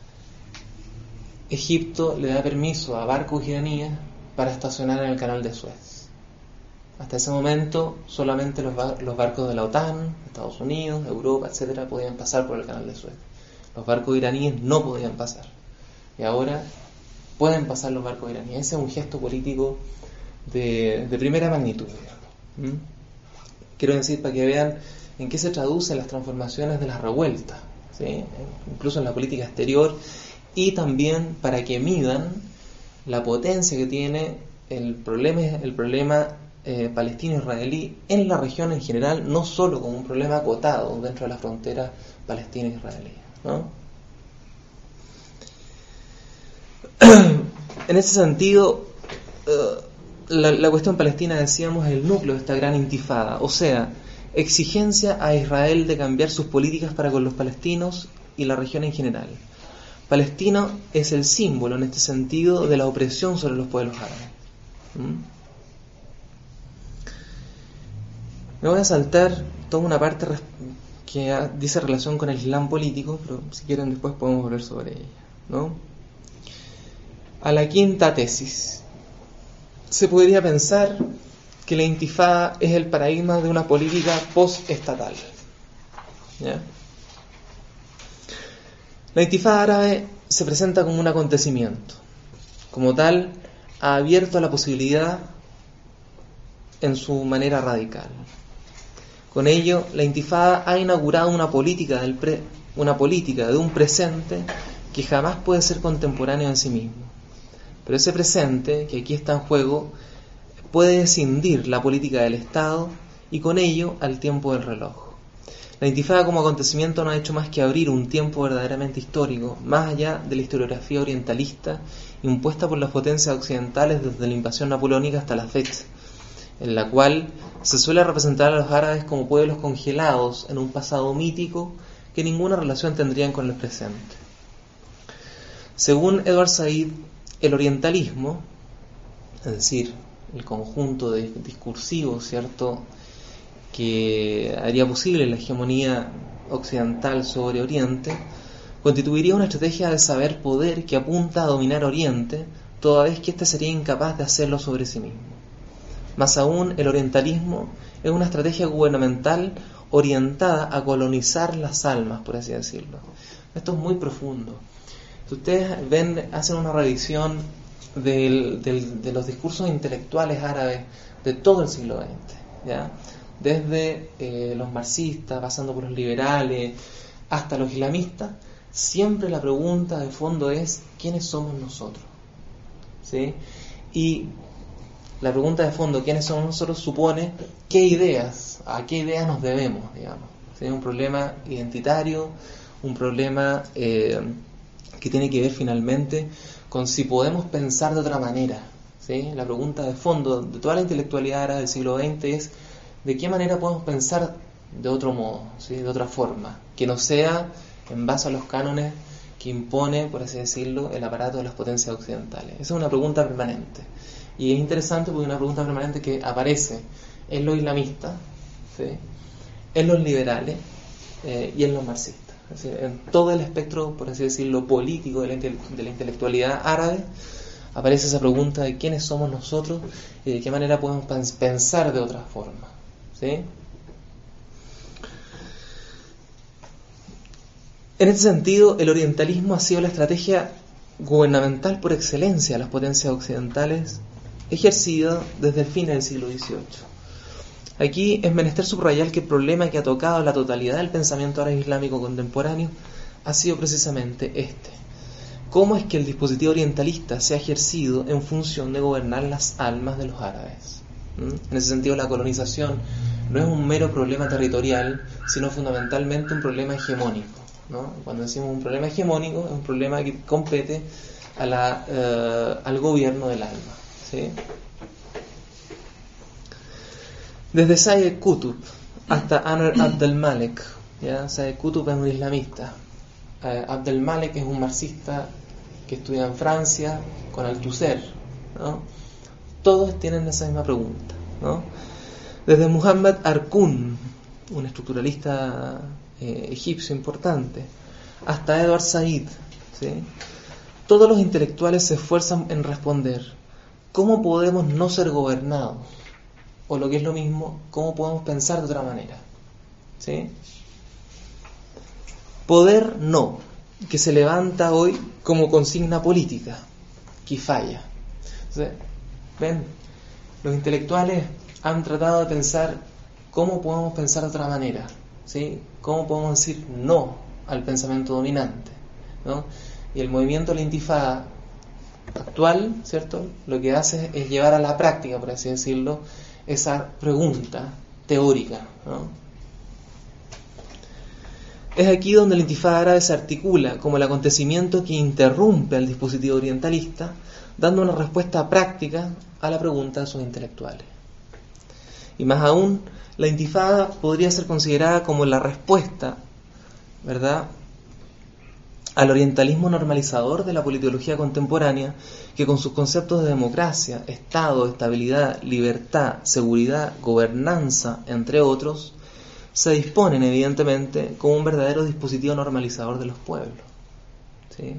Egipto le da permiso a barcos iraníes para estacionar en el canal de Suez. Hasta ese momento, solamente los barcos de la OTAN, Estados Unidos, Europa, etcétera, podían pasar por el canal de Suez. Los barcos iraníes no podían pasar. Y ahora pueden pasar los barcos iraníes. Ese es un gesto político de primera magnitud, digamos. Quiero decir, para que vean en qué se traducen las transformaciones de las revueltas, ¿sí?, incluso en la política exterior, y también para que midan la potencia que tiene el problema palestino-israelí en la región en general, no solo como un problema acotado dentro de la frontera palestina-israelí, ¿no? En ese sentido, la cuestión palestina, decíamos, es el núcleo de esta gran intifada, o sea, exigencia a Israel de cambiar sus políticas para con los palestinos y la región en general. Palestino es el símbolo en este sentido de la opresión sobre los pueblos árabes. Me voy a saltar toda una parte que dice relación con el Islam político, pero si quieren después podemos volver sobre ella, ¿no? A la quinta tesis. Se podría pensar que la intifada es el paradigma de una política post-estatal, ¿ya? La intifada árabe se presenta como un acontecimiento. Como tal, ha abierto la posibilidad en su manera radical. Con ello, la intifada ha inaugurado una política de un presente que jamás puede ser contemporáneo en sí mismo. Pero ese presente, que aquí está en juego, puede escindir la política del Estado y con ello al tiempo del reloj. La intifada como acontecimiento no ha hecho más que abrir un tiempo verdaderamente histórico, más allá de la historiografía orientalista impuesta por las potencias occidentales desde la invasión napoleónica hasta la fecha, en la cual se suele representar a los árabes como pueblos congelados en un pasado mítico que ninguna relación tendrían con el presente. Según Edward Said, el orientalismo, es decir, el conjunto de discursivos, ¿cierto?, que haría posible la hegemonía occidental sobre Oriente, constituiría una estrategia de saber-poder que apunta a dominar Oriente, toda vez que éste sería incapaz de hacerlo sobre sí mismo. Más aún, el orientalismo es una estrategia gubernamental orientada a colonizar las almas, por así decirlo. Esto es muy profundo. Si ustedes hacen una revisión de los discursos intelectuales árabes de todo el siglo XX, ¿ya? Desde los marxistas, pasando por los liberales, hasta los islamistas, siempre la pregunta de fondo es ¿quiénes somos nosotros? ¿Sí? Y la pregunta de fondo ¿quiénes somos nosotros? Supone a qué ideas nos debemos, digamos. ¿Sí? Un problema identitario, un problema que tiene que ver finalmente con si podemos pensar de otra manera, ¿sí? La pregunta de fondo de toda la intelectualidad árabe del siglo XX es ¿de qué manera podemos pensar de otro modo, ¿sí? De otra forma, que no sea en base a los cánones que impone, por así decirlo, el aparato de las potencias occidentales? Esa es una pregunta permanente. Y es interesante porque es una pregunta permanente que aparece en los islamistas, ¿sí? En los liberales y en los marxistas. Es decir, en todo el espectro, por así decirlo, político de la intelectualidad árabe, aparece esa pregunta de quiénes somos nosotros y de qué manera podemos pensar de otra forma, ¿sí? En este sentido, el orientalismo ha sido la estrategia gubernamental por excelencia de las potencias occidentales, ejercida desde el fin del siglo XVIII. Aquí es menester subrayar que el problema que ha tocado la totalidad del pensamiento árabe islámico contemporáneo ha sido precisamente este. ¿Cómo es que el dispositivo orientalista se ha ejercido en función de gobernar las almas de los árabes? En ese sentido, la colonización no es un mero problema territorial, sino fundamentalmente un problema hegemónico, ¿no? Cuando decimos un problema hegemónico, es un problema que compete al gobierno del alma, ¿sí? Desde Sayyid Qutb hasta Anwar Abd al-Malik, ¿ya? Sayyid Qutb es un islamista, Abd al-Malik es un marxista que estudia en Francia con Althusser, ¿no? Todos tienen esa misma pregunta, ¿no? Desde Muhammad Arqun, un estructuralista egipcio importante, hasta Edward Said, ¿sí? Todos los intelectuales se esfuerzan en responder ¿cómo podemos no ser gobernados? O lo que es lo mismo, ¿cómo podemos pensar de otra manera? ¿Sí? Poder no, que se levanta hoy como consigna política, que falla. Entonces, ven, los intelectuales han tratado de pensar cómo podemos pensar de otra manera, ¿sí? Cómo podemos decir no al pensamiento dominante, ¿no? Y el movimiento de la intifada actual, ¿cierto? Lo que hace es llevar a la práctica, por así decirlo, esa pregunta teórica, ¿no? Es aquí donde la intifada árabe se articula como el acontecimiento que interrumpe al dispositivo orientalista, dando una respuesta práctica a la pregunta de sus intelectuales. Y más aún, la intifada podría ser considerada como la respuesta, ¿verdad?, al orientalismo normalizador de la politología contemporánea, que con sus conceptos de democracia, Estado, estabilidad, libertad, seguridad, gobernanza, entre otros, se disponen evidentemente como un verdadero dispositivo normalizador de los pueblos, ¿sí?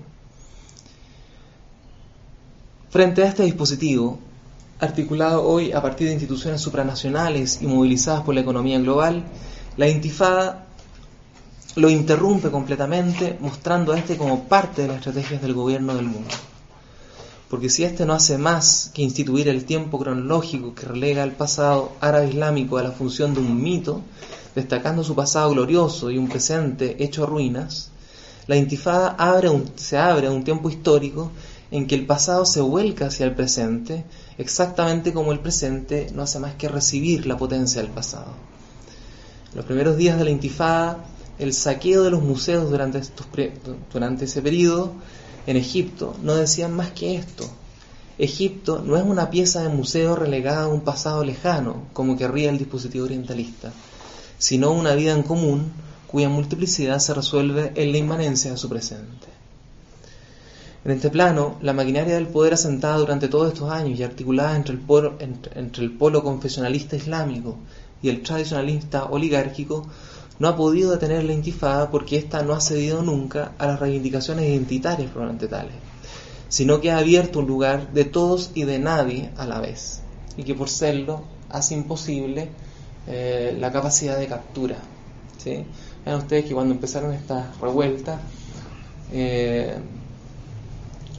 Frente a este dispositivo, articulado hoy a partir de instituciones supranacionales y movilizadas por la economía global, la intifada lo interrumpe completamente, mostrando a este como parte de las estrategias del gobierno del mundo. Porque si este no hace más que instituir el tiempo cronológico que relega al pasado árabe islámico a la función de un mito, destacando su pasado glorioso y un presente hecho ruinas, la intifada se abre a un tiempo histórico en que el pasado se vuelca hacia el presente, exactamente como el presente no hace más que recibir la potencia del pasado. En los primeros días de la intifada, el saqueo de los museos durante ese periodo en Egipto no decían más que esto: Egipto no es una pieza de museo relegada a un pasado lejano, como querría el dispositivo orientalista, sino una vida en común cuya multiplicidad se resuelve en la inmanencia de su presente. En este plano, la maquinaria del poder asentada durante todos estos años y articulada entre el polo confesionalista islámico y el tradicionalista oligárquico no ha podido detener la intifada, porque ésta no ha cedido nunca a las reivindicaciones identitarias probablemente tales, sino que ha abierto un lugar de todos y de nadie a la vez, y que por serlo hace imposible la capacidad de captura, ¿sí? Vean ustedes que cuando empezaron estas revueltas,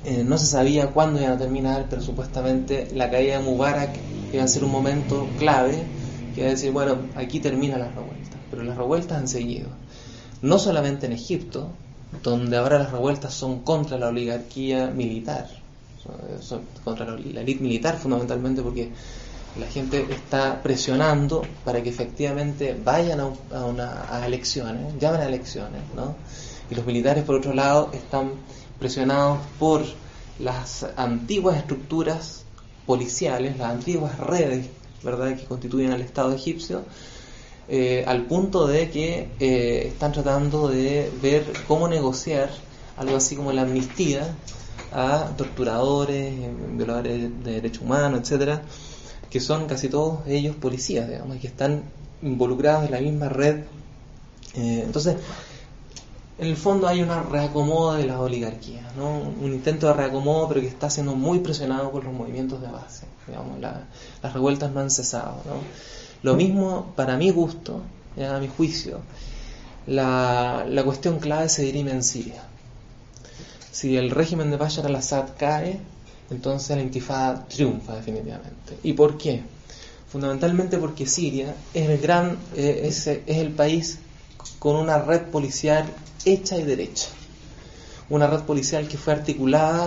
No se sabía cuándo iban a terminar, pero supuestamente la caída de Mubarak iba a ser un momento clave, que iba a decir, bueno, aquí terminan las revueltas. Pero las revueltas han seguido. No solamente en Egipto, donde ahora las revueltas son contra la oligarquía militar, son contra la élite militar fundamentalmente, porque la gente está presionando para que efectivamente vayan a elecciones, llamen a elecciones, ¿no? Y los militares, por otro lado, están presionados por las antiguas estructuras policiales, las antiguas redes, ¿verdad?, que constituyen al Estado egipcio, al punto de que están tratando de ver cómo negociar algo así como la amnistía a torturadores, violadores de derechos humanos, etcétera, que son casi todos ellos policías, digamos, que están involucrados en la misma red. Entonces, en el fondo hay una reacomodo de las oligarquías, ¿no? Un intento de reacomodo, pero que está siendo muy presionado por los movimientos de base. Digamos, las revueltas no han cesado, ¿no? Lo mismo, para mi gusto, a mi juicio, la cuestión clave se dirime en Siria. Si el régimen de Bashar al-Assad cae, entonces la intifada triunfa definitivamente. ¿Y por qué? Fundamentalmente porque Siria es el país con una red policial hecha y derecha. Una red policial que fue articulada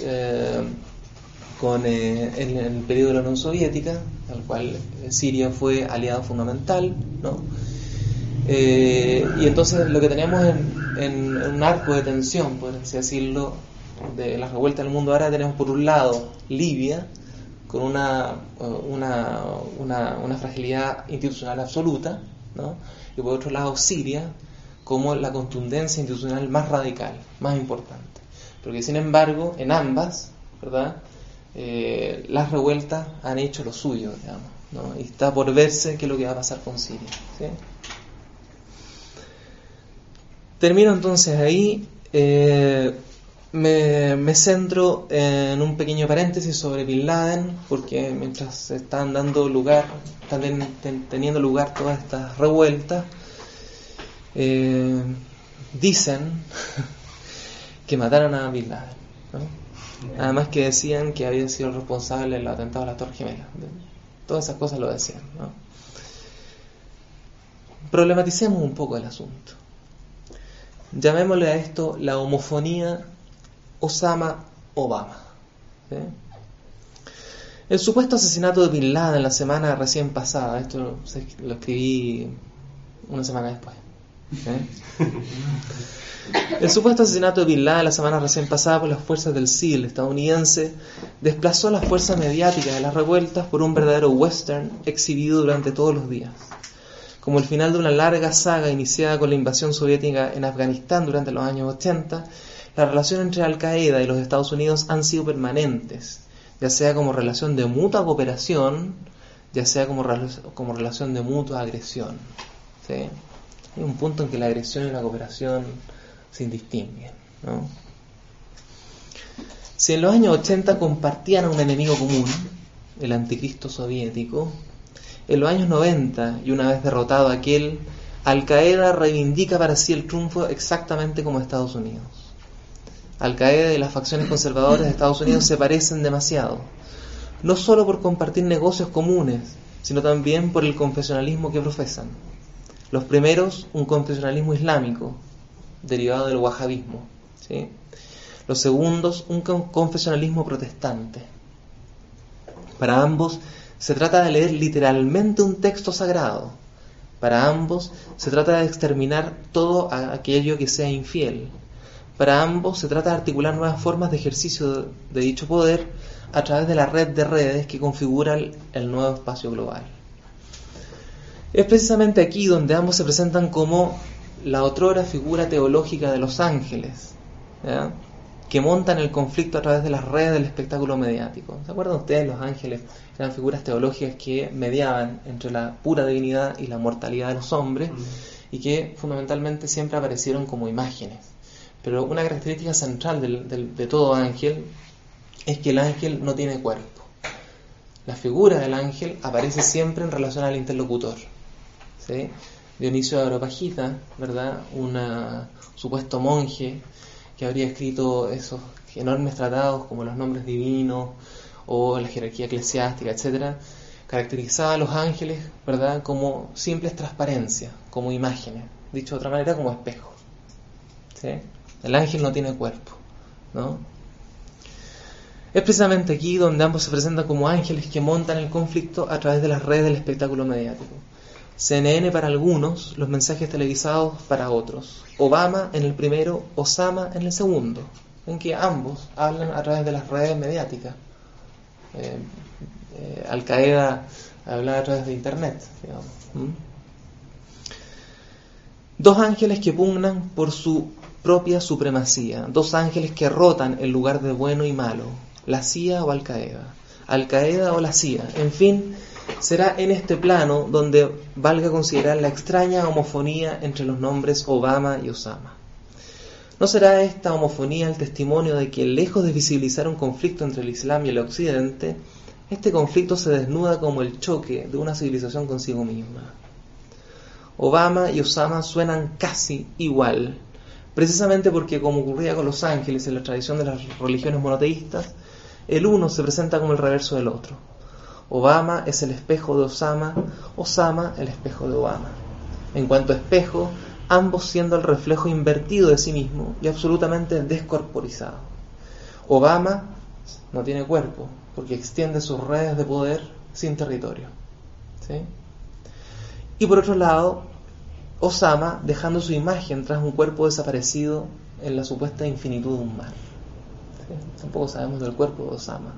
en el periodo de la Unión Soviética, al cual Siria fue aliado fundamental, ¿no? Y entonces lo que teníamos en un arco de tensión, por así decirlo, de las revueltas del mundo árabe, tenemos por un lado Libia, con una fragilidad institucional absoluta, ¿no? Y por otro lado Siria, como la contundencia institucional más radical, más importante. Porque sin embargo, en ambas, ¿verdad?, las revueltas han hecho lo suyo, digamos, ¿no? Y está por verse qué es lo que va a pasar con Siria, ¿sí? Termino entonces ahí. Me centro en un pequeño paréntesis sobre Bin Laden, porque mientras están teniendo lugar todas estas revueltas, dicen que mataron a Bin Laden, ¿no? Además que decían que había sido responsable del atentado a la Torre Gemela. Todas esas cosas lo decían, ¿no? Problematicemos un poco el asunto. Llamémosle a esto la homofonía Osama-Obama, ¿sí? El supuesto asesinato de Bin Laden la semana recién pasada, esto lo escribí una semana después, ¿sí? El supuesto asesinato de Bin Laden la semana recién pasada por las fuerzas del SEAL estadounidense desplazó las fuerzas mediáticas de las revueltas por un verdadero western exhibido durante todos los días. Como el final de una larga saga iniciada con la invasión soviética en Afganistán durante los años 80, la relación entre Al-Qaeda y los Estados Unidos han sido permanentes, ya sea como relación de mutua cooperación, ya sea como relación de mutua agresión, ¿sí? Hay un punto en que la agresión y la cooperación se indistinguen, ¿no? Si en los años 80 compartían a un enemigo común, el anticristo soviético, en los años 90, y una vez derrotado aquel, Al-Qaeda reivindica para sí el triunfo exactamente como Estados Unidos. Al-Qaeda y las facciones conservadoras de Estados Unidos se parecen demasiado, no solo por compartir negocios comunes, sino también por el confesionalismo que profesan. Los primeros, un confesionalismo islámico, derivado del wahabismo, ¿sí? Los segundos, un confesionalismo protestante. Para ambos se trata de leer literalmente un texto sagrado. Para ambos se trata de exterminar todo aquello que sea infiel. Para ambos se trata de articular nuevas formas de ejercicio de dicho poder a través de la red de redes que configura el nuevo espacio global. Es precisamente aquí donde ambos se presentan como la otrora figura teológica de los ángeles, ¿ya?, que montan el conflicto a través de las redes del espectáculo mediático. ¿Se acuerdan ustedes? Los ángeles eran figuras teológicas que mediaban entre la pura divinidad y la mortalidad de los hombres, y que fundamentalmente siempre aparecieron como imágenes. Pero una característica central de todo ángel es que el ángel no tiene cuerpo. La figura del ángel aparece siempre en relación al interlocutor, ¿sí? Dionisio de Areopagita, ¿verdad?, un supuesto monje que habría escrito esos enormes tratados como los nombres divinos o la jerarquía eclesiástica, etcétera, caracterizaba a los ángeles, ¿verdad?, como simples transparencias, como imágenes, dicho de otra manera, como espejos. ¿Sí? El ángel no tiene cuerpo, ¿no? Es precisamente aquí donde ambos se presentan como ángeles que montan el conflicto a través de las redes del espectáculo mediático. CNN para algunos, los mensajes televisados para otros. Obama en el primero, Osama en el segundo, en que ambos hablan a través de las redes mediáticas. Al-Qaeda habla a través de Internet, digamos. Dos ángeles que pugnan por su propia supremacía, dos ángeles que rotan el lugar de bueno y malo, la CIA o Al-Qaeda, Al-Qaeda o la CIA, en fin, será en este plano donde valga considerar la extraña homofonía entre los nombres Obama y Osama. ¿No será esta homofonía el testimonio de que, lejos de visibilizar un conflicto entre el Islam y el Occidente, este conflicto se desnuda como el choque de una civilización consigo misma? Obama y Osama suenan casi igual, precisamente porque, como ocurría con los ángeles en la tradición de las religiones monoteístas, el uno se presenta como el reverso del otro. Obama es el espejo de Osama, Osama el espejo de Obama. En cuanto a espejo, ambos siendo el reflejo invertido de sí mismo y absolutamente descorporizado. Obama no tiene cuerpo, porque extiende sus redes de poder sin territorio. ¿Sí? Y por otro lado, Osama dejando su imagen tras un cuerpo desaparecido en la supuesta infinitud de un mar. ¿Sí? Tampoco sabemos del cuerpo de Osama.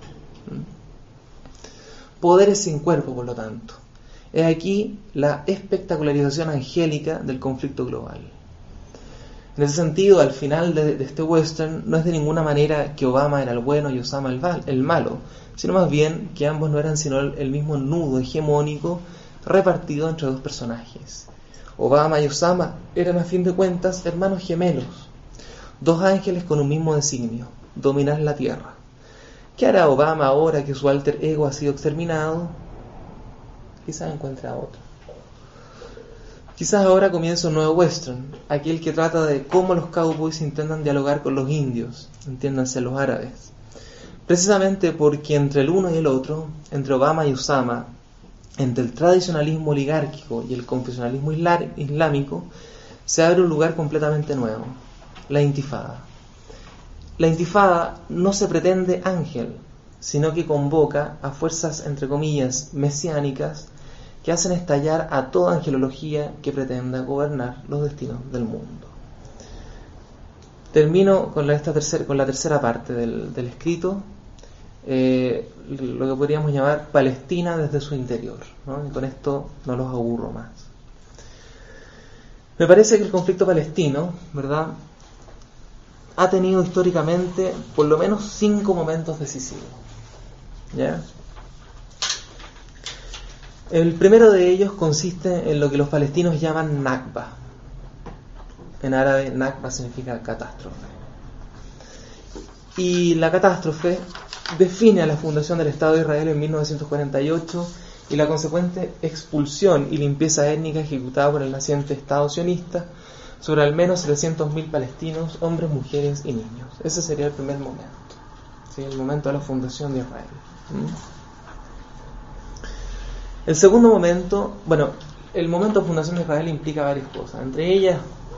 Poderes sin cuerpo, por lo tanto. Es aquí la espectacularización angélica del conflicto global. En ese sentido, al final de este western, no es de ninguna manera que Obama era el bueno y Osama el malo, sino más bien que ambos no eran sino el mismo nudo hegemónico repartido entre dos personajes. Obama y Osama eran, a fin de cuentas, hermanos gemelos, dos ángeles con un mismo designio: dominar la tierra. ¿Qué hará Obama ahora que su alter ego ha sido exterminado? Quizás encuentre a otro. Quizás ahora comienza un nuevo western, aquel que trata de cómo los cowboys intentan dialogar con los indios, entiéndanse los árabes. Precisamente porque entre el uno y el otro, entre Obama y Osama, entre el tradicionalismo oligárquico y el confesionalismo islámico, se abre un lugar completamente nuevo: la intifada. La intifada no se pretende ángel, sino que convoca a fuerzas, entre comillas, mesiánicas, que hacen estallar a toda angelología que pretenda gobernar los destinos del mundo. Termino con la tercera parte del escrito, lo que podríamos llamar Palestina desde su interior, ¿no? Y con esto no los aburro más. Me parece que el conflicto palestino, ¿verdad?, ha tenido históricamente por lo menos 5 momentos decisivos. ¿Ya? El primero de ellos consiste en lo que los palestinos llaman Nakba. En árabe, Nakba significa catástrofe. Y la catástrofe define a la fundación del Estado de Israel en 1948 y la consecuente expulsión y limpieza étnica ejecutada por el naciente Estado sionista sobre al menos 700.000 palestinos, hombres, mujeres y niños. Ese sería el primer momento, ¿sí? El momento de la fundación de Israel. El segundo momento, el momento de fundación de Israel implica varias cosas, entre ellas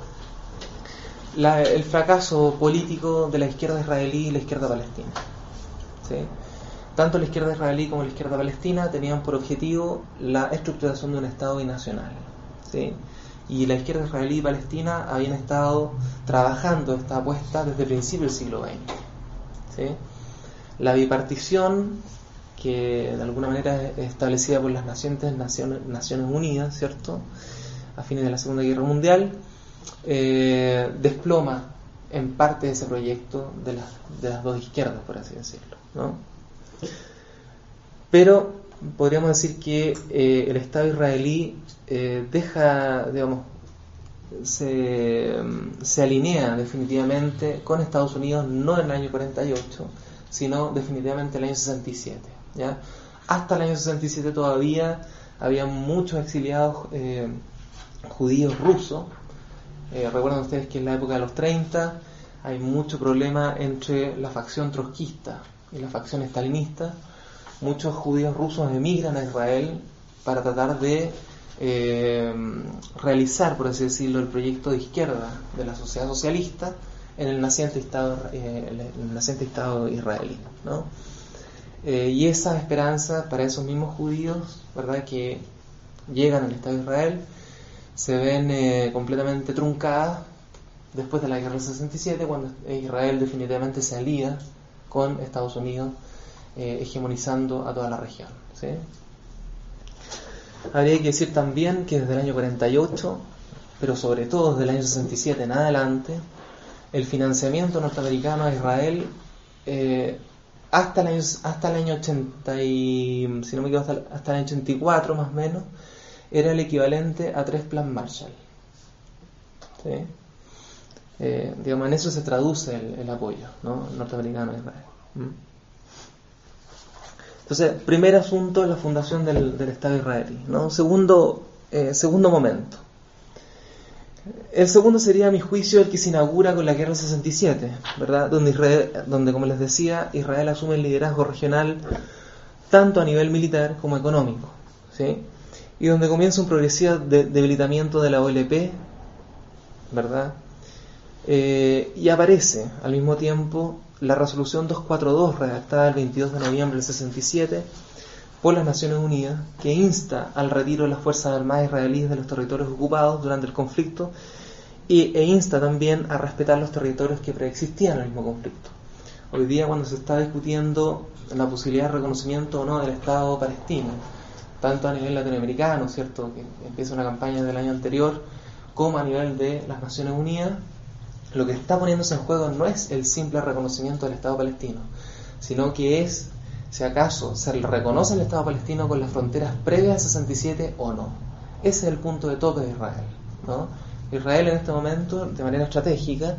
el fracaso político de la izquierda israelí y la izquierda palestina. ¿Sí? Tanto la izquierda israelí como la izquierda palestina tenían por objetivo la estructuración de un Estado binacional. ¿Sí? Y la izquierda israelí y palestina habían estado trabajando esta apuesta desde principios del siglo XX. ¿Sí? La bipartición, que de alguna manera es establecida por las Naciones Unidas, ¿cierto?, a fines de la Segunda Guerra Mundial, desploma en parte de ese proyecto de las dos izquierdas, por así decirlo, ¿no? Pero podríamos decir que el Estado israelí se alinea definitivamente con Estados Unidos, no en el año 48, sino definitivamente en el año 67. ¿Ya? Hasta el año 67 todavía había muchos exiliados judíos rusos. Recuerdan ustedes que en la época de los 30 hay mucho problema entre la facción trotskista y la facción stalinista. Muchos judíos rusos emigran a Israel para tratar de realizar, por así decirlo, el proyecto de izquierda de la sociedad socialista en el naciente Estado israelí, ¿no? Y esa esperanza para esos mismos judíos, ¿verdad?, que llegan al Estado de Israel, se ven completamente truncadas después de la guerra del 67, cuando Israel definitivamente se alía con Estados Unidos, hegemonizando a toda la región, ¿sí? Habría que decir también que desde el año 48, pero sobre todo desde el año 67 en adelante, el financiamiento norteamericano a Israel hasta el año 80 y, si no me equivoco, hasta el año 84 más o menos, era el equivalente a 3 Plan Marshall, ¿sí? Digamos, en eso se traduce el apoyo, ¿no?, norteamericano a Israel. Entonces, primer asunto, la fundación del Estado israelí, ¿no? Segundo momento. El segundo sería, a mi juicio, el que se inaugura con la guerra del 67, ¿verdad? Donde, como les decía, Israel asume el liderazgo regional tanto a nivel militar como económico, ¿sí? Y donde comienza un progresivo debilitamiento de la OLP, ¿verdad? Y aparece al mismo tiempo la resolución 242, redactada el 22 de noviembre del 67 por las Naciones Unidas, que insta al retiro de las Fuerzas Armadas israelíes de los territorios ocupados durante el conflicto e insta también a respetar los territorios que preexistían al mismo conflicto. Hoy día, cuando se está discutiendo la posibilidad de reconocimiento o no del Estado palestino, tanto a nivel latinoamericano, ¿cierto?, que empieza una campaña del año anterior, como a nivel de las Naciones Unidas, lo que está poniéndose en juego no es el simple reconocimiento del Estado palestino, sino que es si acaso se reconoce el Estado palestino con las fronteras previas al 67 o no. Ese es el punto de tope de Israel, ¿no? Israel en este momento, de manera estratégica,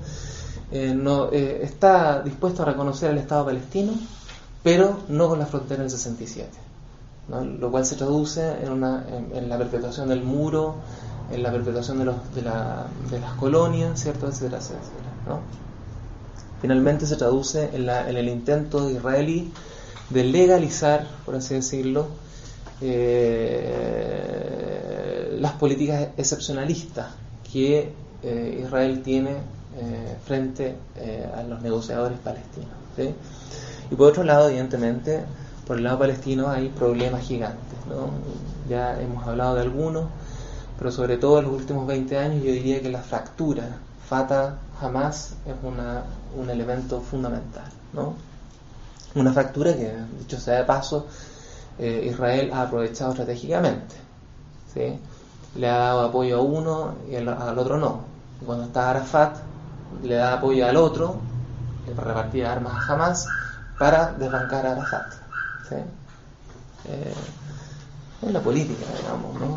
está dispuesto a reconocer el Estado palestino, pero no con las fronteras del 67, ¿no? Lo cual se traduce en la perpetuación del muro, en la perpetuación de las colonias, ¿cierto?, etcétera, etcétera, ¿no? Finalmente se traduce en el intento israelí de legalizar, por así decirlo, las políticas excepcionalistas que Israel tiene frente a los negociadores palestinos, ¿sí? Y por otro lado, evidentemente, por el lado palestino hay problemas gigantes, ¿no? Ya hemos hablado de algunos, pero sobre todo en los últimos 20 años yo diría que la fractura Fatah-Hamas es un elemento fundamental, ¿no? Una fractura que, dicho sea de paso, Israel ha aprovechado estratégicamente, ¿sí? Le ha dado apoyo a uno y al otro no. Y cuando está Arafat, le da apoyo al otro, le repartía armas a Hamas para desbancar a Arafat, ¿sí? Es la política, digamos, ¿no?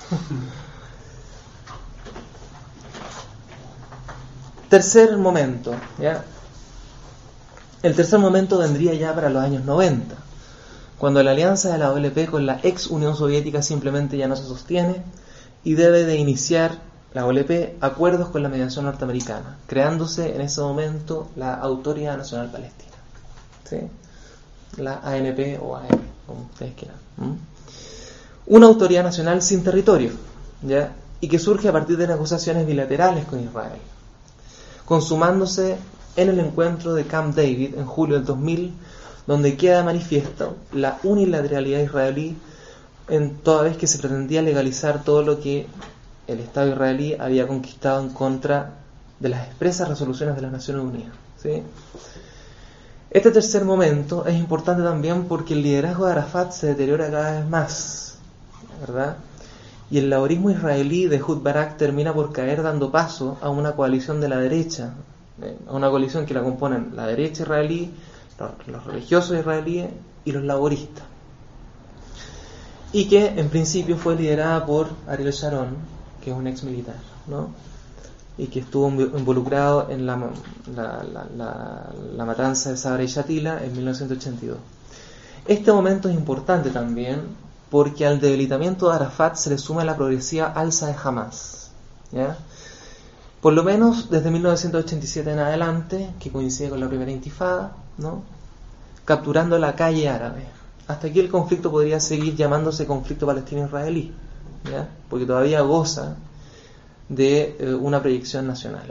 Tercer momento, ¿ya? El tercer momento vendría ya para los años 90, cuando la alianza de la OLP con la ex Unión Soviética simplemente ya no se sostiene y debe de iniciar la OLP acuerdos con la mediación norteamericana, creándose en ese momento la Autoridad Nacional Palestina, ¿sí? La ANP o AM, como ustedes quieran. Una autoridad nacional sin territorio, ¿ya? Y que surge a partir de negociaciones bilaterales con Israel, consumándose en el encuentro de Camp David en julio del 2000, donde queda manifiesto la unilateralidad israelí en toda vez que se pretendía legalizar todo lo que el Estado israelí había conquistado en contra de las expresas resoluciones de las Naciones Unidas, ¿sí? Este tercer momento es importante también porque el liderazgo de Arafat se deteriora cada vez más, ¿verdad? Y el laborismo israelí de Ehud Barak termina por caer dando paso a una coalición de la derecha, a una coalición que la componen la derecha israelí, los religiosos israelíes y los laboristas, y que en principio fue liderada por Ariel Sharon, que es un ex militar, ¿no? Y que estuvo involucrado en la matanza de Sabra y Shatila en 1982. Este momento es importante también porque al debilitamiento de Arafat se le suma la progresiva alza de Hamas, ¿ya? por lo menos desde 1987 en adelante, que coincide con la primera intifada, ¿no? Capturando la calle árabe. Hasta aquí el conflicto podría seguir llamándose conflicto palestino-israelí, ¿ya? Porque todavía goza de una proyección nacional.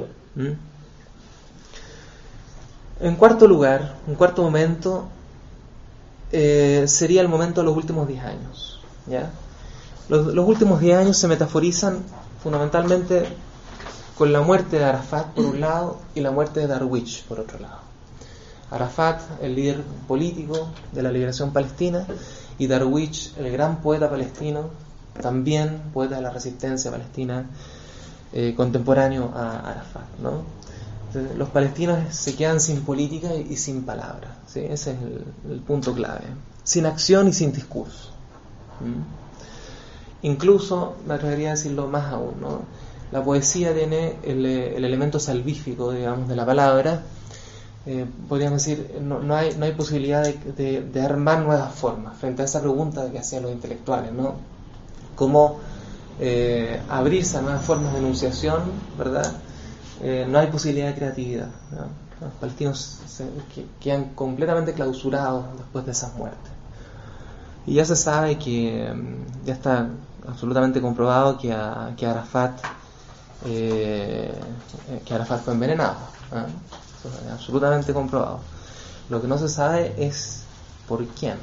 En cuarto lugar, un cuarto momento, sería el momento de los últimos 10 años, ¿ya? Los últimos 10 años se metaforizan fundamentalmente con la muerte de Arafat por un lado y la muerte de Darwish por otro lado. Arafat, el líder político de la liberación palestina, y Darwish, el gran poeta palestino, también poeta de la resistencia palestina, contemporáneo a Arafat, ¿no? Entonces, los palestinos se quedan sin política y sin palabra, ¿sí? Ese es el punto clave. Sin acción y sin discurso. Incluso, me atrevería a decirlo más aún, ¿no? La poesía tiene el elemento salvífico, digamos, de la palabra. Podríamos decir, no hay posibilidad de armar nuevas formas frente a esa pregunta que hacían los intelectuales, ¿no? Cómo abrirse a nuevas formas de enunciación, ¿verdad? No hay posibilidad de creatividad, ¿no? Los palestinos quedan completamente clausurados después de esas muertes. Y ya se sabe que ya está absolutamente comprobado que Arafat fue envenenado, ¿eh? Eso es absolutamente comprobado. Lo que no se sabe es por quién,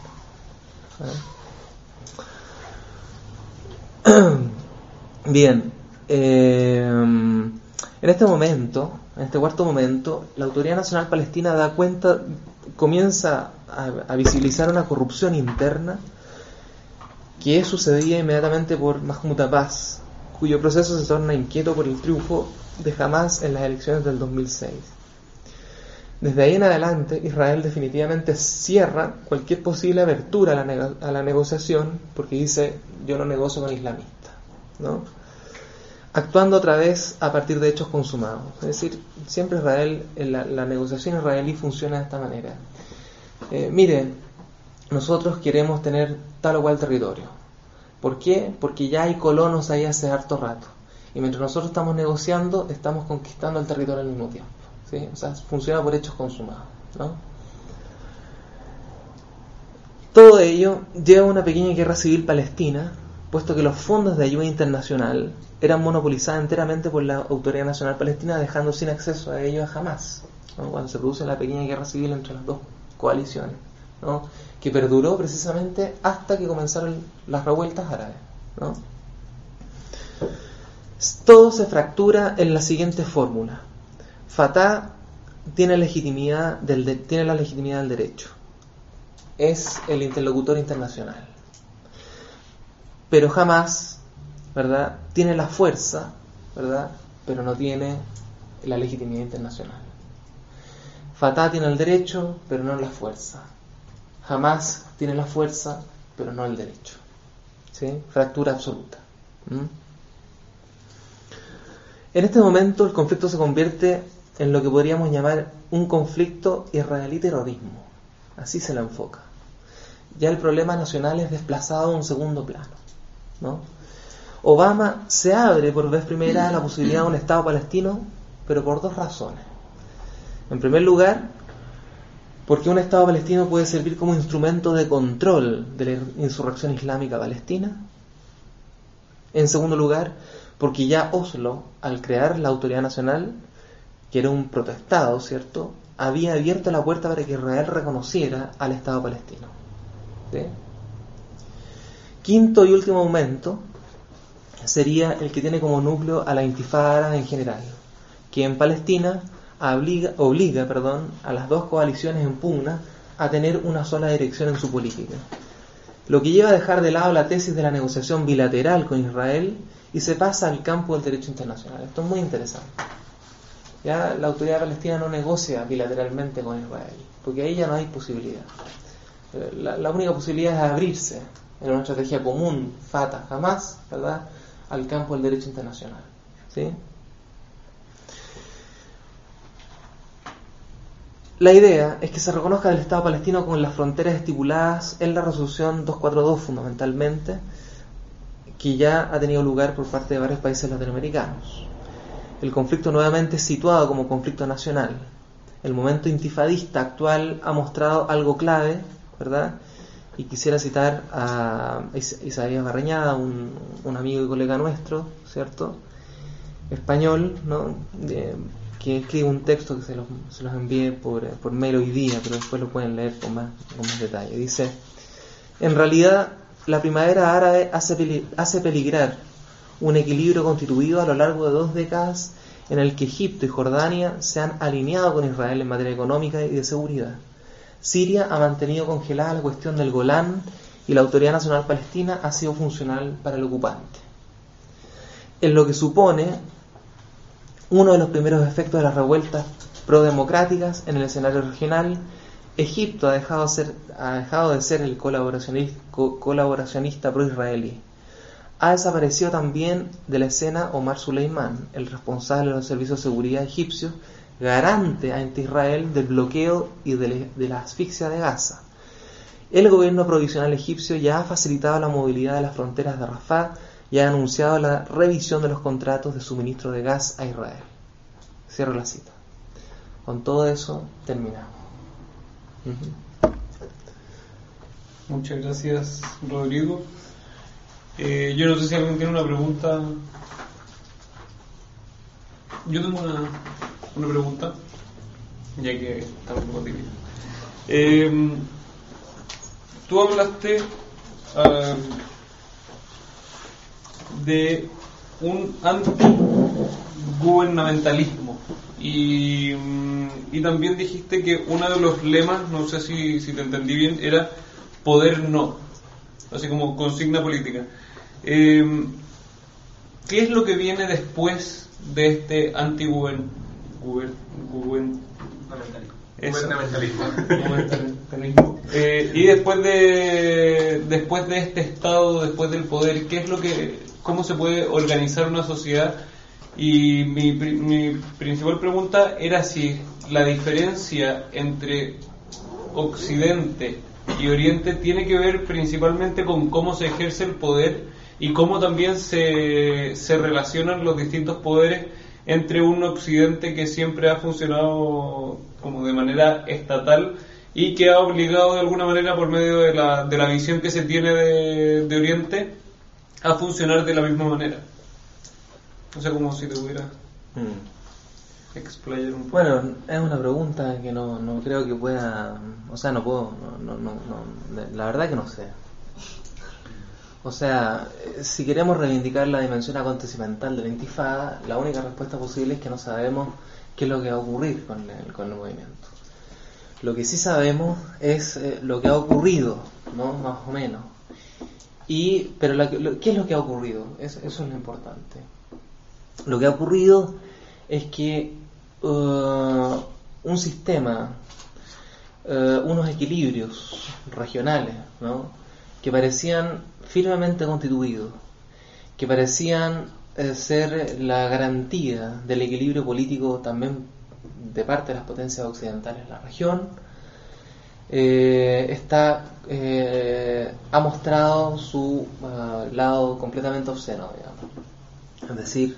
¿eh? Bien, en este momento, en este cuarto momento, la Autoridad Nacional Palestina comienza a visibilizar una corrupción interna que sucedía inmediatamente por Mahmoud Abbas, cuyo proceso se torna inquieto por el triunfo de Hamás en las elecciones del 2006. Desde ahí en adelante, Israel definitivamente cierra cualquier posible abertura a la negociación, porque dice, yo no negocio con islamistas, ¿no? Actuando otra vez a partir de hechos consumados. Es decir, siempre la negociación israelí funciona de esta manera. Mire, nosotros queremos tener tal o cual territorio. ¿Por qué? Porque ya hay colonos ahí hace harto rato. Y mientras nosotros estamos negociando, estamos conquistando el territorio al mismo tiempo, ¿sí? O sea, funciona por hechos consumados, ¿no? Todo ello lleva a una pequeña guerra civil palestina, puesto que los fondos de ayuda internacional eran monopolizados enteramente por la Autoridad Nacional Palestina, dejando sin acceso a ellos jamás, ¿no? Cuando se produce la pequeña guerra civil entre las dos coaliciones, ¿no? Que perduró precisamente hasta que comenzaron las revueltas árabes, ¿no? Todo se fractura en la siguiente fórmula. Fatah tiene la legitimidad del derecho, es el interlocutor internacional, pero Hamás, ¿verdad?, tiene la fuerza, ¿verdad?, pero no tiene la legitimidad internacional. Fatah tiene el derecho, pero no la fuerza. Hamás tiene la fuerza, pero no el derecho, ¿sí? Fractura absoluta. En este momento el conflicto se convierte en lo que podríamos llamar un conflicto israelí-terrorismo. Así se lo enfoca. Ya el problema nacional es desplazado a un segundo plano, ¿no? Obama se abre por vez primera a la posibilidad de un Estado palestino, pero por dos razones. En primer lugar, porque un Estado palestino puede servir como instrumento de control de la insurrección islámica palestina. En segundo lugar, porque ya Oslo, al crear la Autoridad Nacional, que era un protestado, ¿cierto?, había abierto la puerta para que Israel reconociera al Estado palestino, ¿sí? Quinto y último momento sería el que tiene como núcleo a la intifada en general, que en Palestina obliga a las dos coaliciones en pugna a tener una sola dirección en su política, lo que lleva a dejar de lado la tesis de la negociación bilateral con Israel y se pasa al campo del derecho internacional. Esto es muy interesante. Ya la Autoridad Palestina no negocia bilateralmente con Israel, porque ahí ya no hay posibilidad. La única posibilidad es abrirse en una estrategia común, Fatah, Hamás, ¿verdad?, al campo del derecho internacional, ¿sí? La idea es que se reconozca el Estado palestino con las fronteras estipuladas en la resolución 242 fundamentalmente, que ya ha tenido lugar por parte de varios países latinoamericanos. el conflicto nuevamente es situado como conflicto nacional. El momento intifadista actual ha mostrado algo clave, ¿verdad? Y quisiera citar a Isaías Barreñada, un amigo y colega nuestro, ¿cierto?, español, ¿no?, que escribe un texto que se los envié por mail hoy día, pero después lo pueden leer con más detalle. Dice: en realidad, la primavera árabe hace peligrar un equilibrio constituido a lo largo de 2 décadas en el que Egipto y Jordania se han alineado con Israel en materia económica y de seguridad. Siria ha mantenido congelada la cuestión del Golán y la Autoridad Nacional Palestina ha sido funcional para el ocupante. En lo que supone uno de los primeros efectos de las revueltas prodemocráticas en el escenario regional, Egipto ha dejado de ser el colaboracionista pro-israelí. Ha desaparecido también de la escena Omar Suleimán, el responsable de los servicios de seguridad egipcios, garante ante Israel del bloqueo y de la asfixia de Gaza. El gobierno provisional egipcio ya ha facilitado la movilidad de las fronteras de Rafah y ha anunciado la revisión de los contratos de suministro de gas a Israel. Cierro la cita. Con todo eso terminamos. Muchas gracias, Rodrigo. Yo no sé si alguien tiene una pregunta. Yo tengo una pregunta, ya que estamos en botella. Tú hablaste de un antigubernamentalismo y también dijiste que uno de los lemas, no sé si te entendí bien, era poder no, así como consigna política. ¿Qué es lo que viene después de este gubernamentalismo? Y después de este estado, después del poder, ¿cómo se puede organizar una sociedad? Y mi principal pregunta era si la diferencia entre Occidente y Oriente tiene que ver principalmente con cómo se ejerce el poder y cómo también se relacionan los distintos poderes entre un Occidente que siempre ha funcionado como de manera estatal y que ha obligado de alguna manera por medio de la visión que se tiene de Oriente a funcionar de la misma manera. O sea, como si te hubiera explayar un poco. Bueno, es una pregunta que no creo que pueda, o sea, no puedo, la verdad que no sé. O sea, si queremos reivindicar la dimensión acontecimental de la intifada, la única respuesta posible es que no sabemos qué es lo que va a ocurrir con el movimiento. Lo que sí sabemos es lo que ha ocurrido, ¿no?, más o menos. Pero ¿qué es lo que ha ocurrido? Eso es lo importante. Lo que ha ocurrido es que un sistema, unos equilibrios regionales, ¿no?, que parecían firmemente constituidos, que parecían ser la garantía del equilibrio político también de parte de las potencias occidentales en la región, ha mostrado su lado completamente obsceno, digamos. Es decir,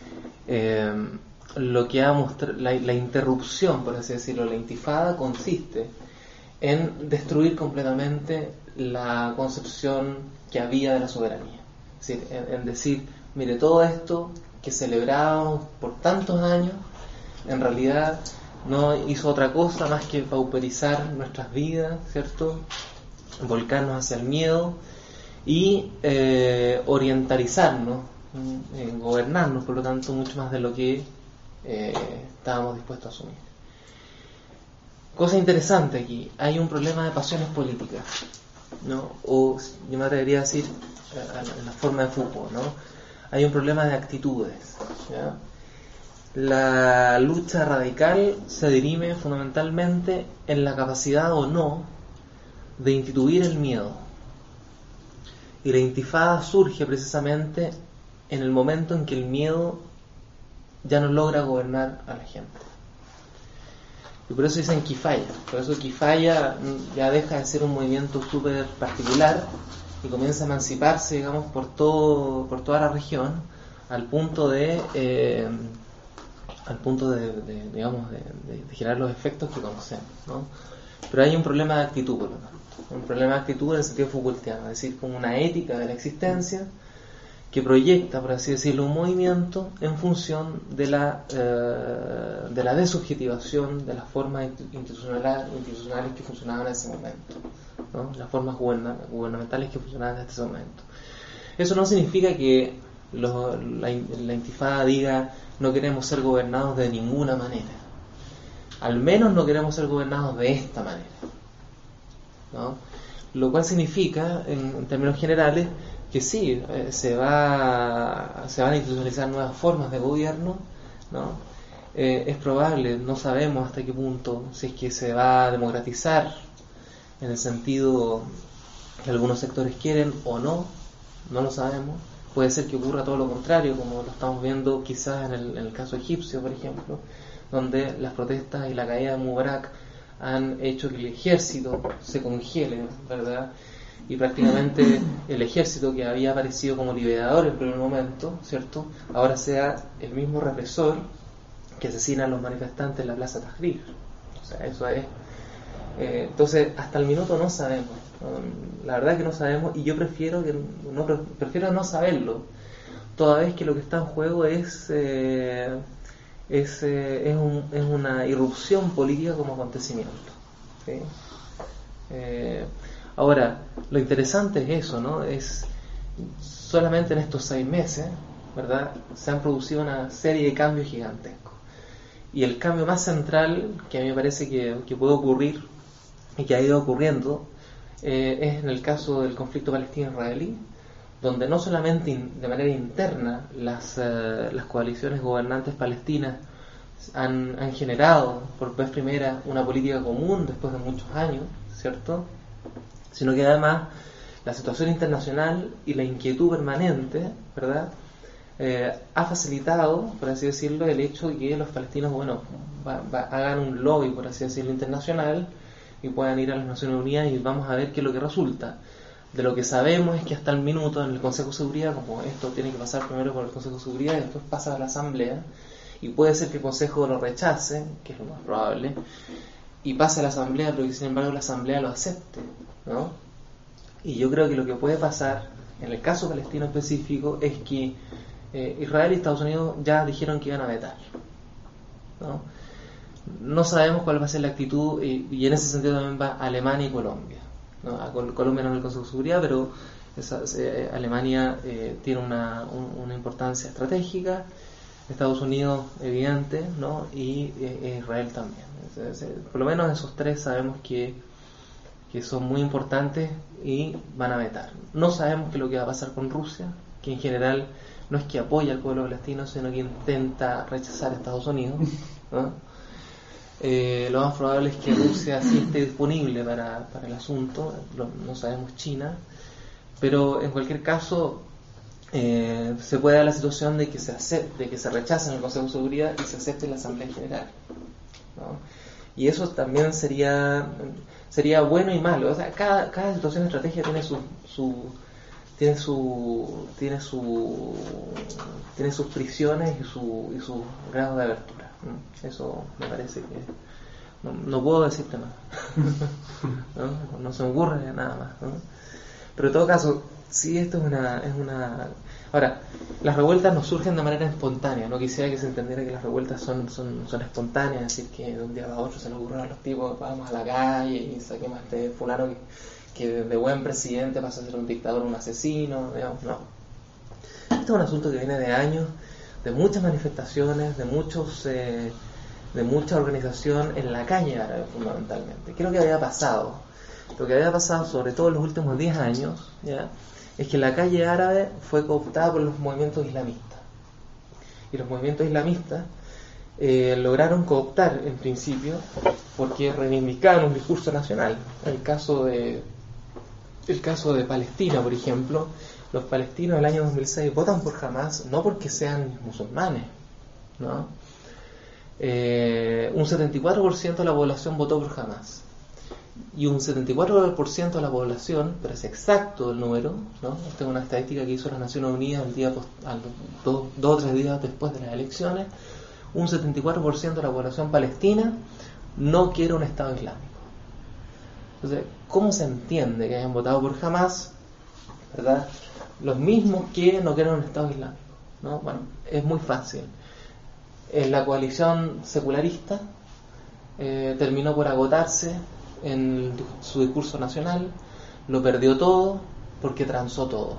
lo que ha mostrado la interrupción, por así decirlo, la intifada consiste en destruir completamente la concepción que había de la soberanía. Es decir, en decir, mire, todo esto que celebrábamos por tantos años, en realidad no hizo otra cosa más que pauperizar nuestras vidas, ¿cierto?, volcarnos hacia el miedo y orientalizarnos, gobernarnos, por lo tanto, mucho más de lo que estábamos dispuestos a asumir. Cosa interesante aquí, hay un problema de pasiones políticas, ¿no? O yo me atrevería a decir en la forma de fútbol, ¿no? Hay un problema de actitudes, ¿ya? La lucha radical se dirime fundamentalmente en la capacidad o no de instituir el miedo. Y la intifada surge precisamente en el momento en que el miedo ya no logra gobernar a la gente. Y por eso dicen Kifaya. Por eso Kifaya ya deja de ser un movimiento súper particular y comienza a emanciparse, digamos, por toda la región, al punto de al punto digamos, de generar los efectos que conocemos, ¿no? Pero hay un problema de actitud, por lo tanto. Un problema de actitud en el sentido Foucaultiano, es decir, como una ética de la existencia que proyecta, por así decirlo, un movimiento en función de la desubjetivación de las formas institucionales que funcionaban en ese momento, ¿no? Las formas gubernamentales que funcionaban en ese momento. Eso no significa que la intifada diga no queremos ser gobernados de ninguna manera. Al menos no queremos ser gobernados de esta manera, ¿no? Lo cual significa, en términos generales, que sí, se van a institucionalizar nuevas formas de gobierno, ¿no? Es probable, no sabemos hasta qué punto, si es que se va a democratizar en el sentido que algunos sectores quieren o no lo sabemos. Puede ser que ocurra todo lo contrario, como lo estamos viendo quizás en el caso egipcio, por ejemplo, donde las protestas y la caída de Mubarak han hecho que el ejército se congele, ¿verdad? Y prácticamente el ejército, que había aparecido como liberador en el primer momento, ¿cierto?, ahora sea el mismo represor que asesina a los manifestantes en la plaza Tahrir. O sea, eso es. Entonces, hasta el minuto no sabemos. La verdad es que no sabemos, y yo prefiero no saberlo, toda vez que lo que está en juego es una irrupción política como acontecimiento, ¿sí? Ahora, lo interesante es eso, ¿no? Es solamente en estos 6 meses, ¿verdad?, se han producido una serie de cambios gigantescos. Y el cambio más central que a mí me parece que puede ocurrir y que ha ido ocurriendo es en el caso del conflicto palestino-israelí, donde no solamente de manera interna las coaliciones gobernantes palestinas han generado por vez primera una política común después de muchos años, ¿cierto?, sino que además la situación internacional y la inquietud permanente, ¿verdad?, ha facilitado, por así decirlo, el hecho de que los palestinos, hagan un lobby, por así decirlo, internacional, y puedan ir a las Naciones Unidas, y vamos a ver qué es lo que resulta. De lo que sabemos es que hasta el minuto en el Consejo de Seguridad, como esto tiene que pasar primero por el Consejo de Seguridad y después pasa a la Asamblea, y puede ser que el Consejo lo rechace, que es lo más probable, y pase a la Asamblea, pero que sin embargo la Asamblea lo acepte, ¿no? Y yo creo que lo que puede pasar en el caso palestino específico es que Israel y Estados Unidos ya dijeron que iban a vetar, ¿no? No sabemos cuál va a ser la actitud, y en ese sentido también va Alemania y Colombia, ¿no? Colombia no en el Consejo de Seguridad, pero Alemania tiene una importancia estratégica, Estados Unidos evidente, ¿no? Y Israel también. Por lo menos esos 3 sabemos que son muy importantes y van a vetar. No sabemos qué es lo que va a pasar con Rusia, que en general no es que apoya al pueblo palestino, sino que intenta rechazar a Estados Unidos, ¿no? Lo más probable es que Rusia sí esté disponible para el asunto, no sabemos China, pero en cualquier caso se puede dar la situación de que se rechace en el Consejo de Seguridad y se acepte en la Asamblea General, ¿no? Y eso también sería bueno y malo. O sea, cada situación de estrategia tiene sus fricciones y sus grados de abertura. Eso me parece que no puedo decirte más. No se me ocurre nada más, ¿no? Pero en todo caso, sí, esto es una. Ahora, las revueltas no surgen de manera espontánea. No quisiera que se entendiera que las revueltas son espontáneas, es decir, que de un día para otro se le ocurren a los tipos, vamos a la calle y saquemos a este fulano que de buen presidente pasa a ser un dictador, un asesino, digamos, no. Esto es un asunto que viene de años, de muchas manifestaciones, de mucha organización en la calle árabe, fundamentalmente. ¿Qué es lo que había pasado? Lo que había pasado, sobre todo en los últimos 10 años, ¿ya?, es que la calle árabe fue cooptada por los movimientos islamistas. Y los movimientos islamistas lograron cooptar, en principio, porque reivindicaban un discurso nacional. El caso de Palestina, por ejemplo, los palestinos del año 2006 votan por Hamas no porque sean musulmanes, ¿no? Un 74% de la población votó por Hamas. Y un 74% de la población, pero es exacto el número, ¿no? Esta es una estadística que hizo las Naciones Unidas 2 o 3 días después de las elecciones. un 74% de la población palestina no quiere un Estado islámico. Entonces, ¿cómo se entiende que hayan votado por Hamás, ¿verdad?, los mismos que no quieren un Estado islámico, ¿no? Bueno, es muy fácil. La coalición secularista terminó por agotarse en su discurso nacional, lo perdió todo porque transó todo.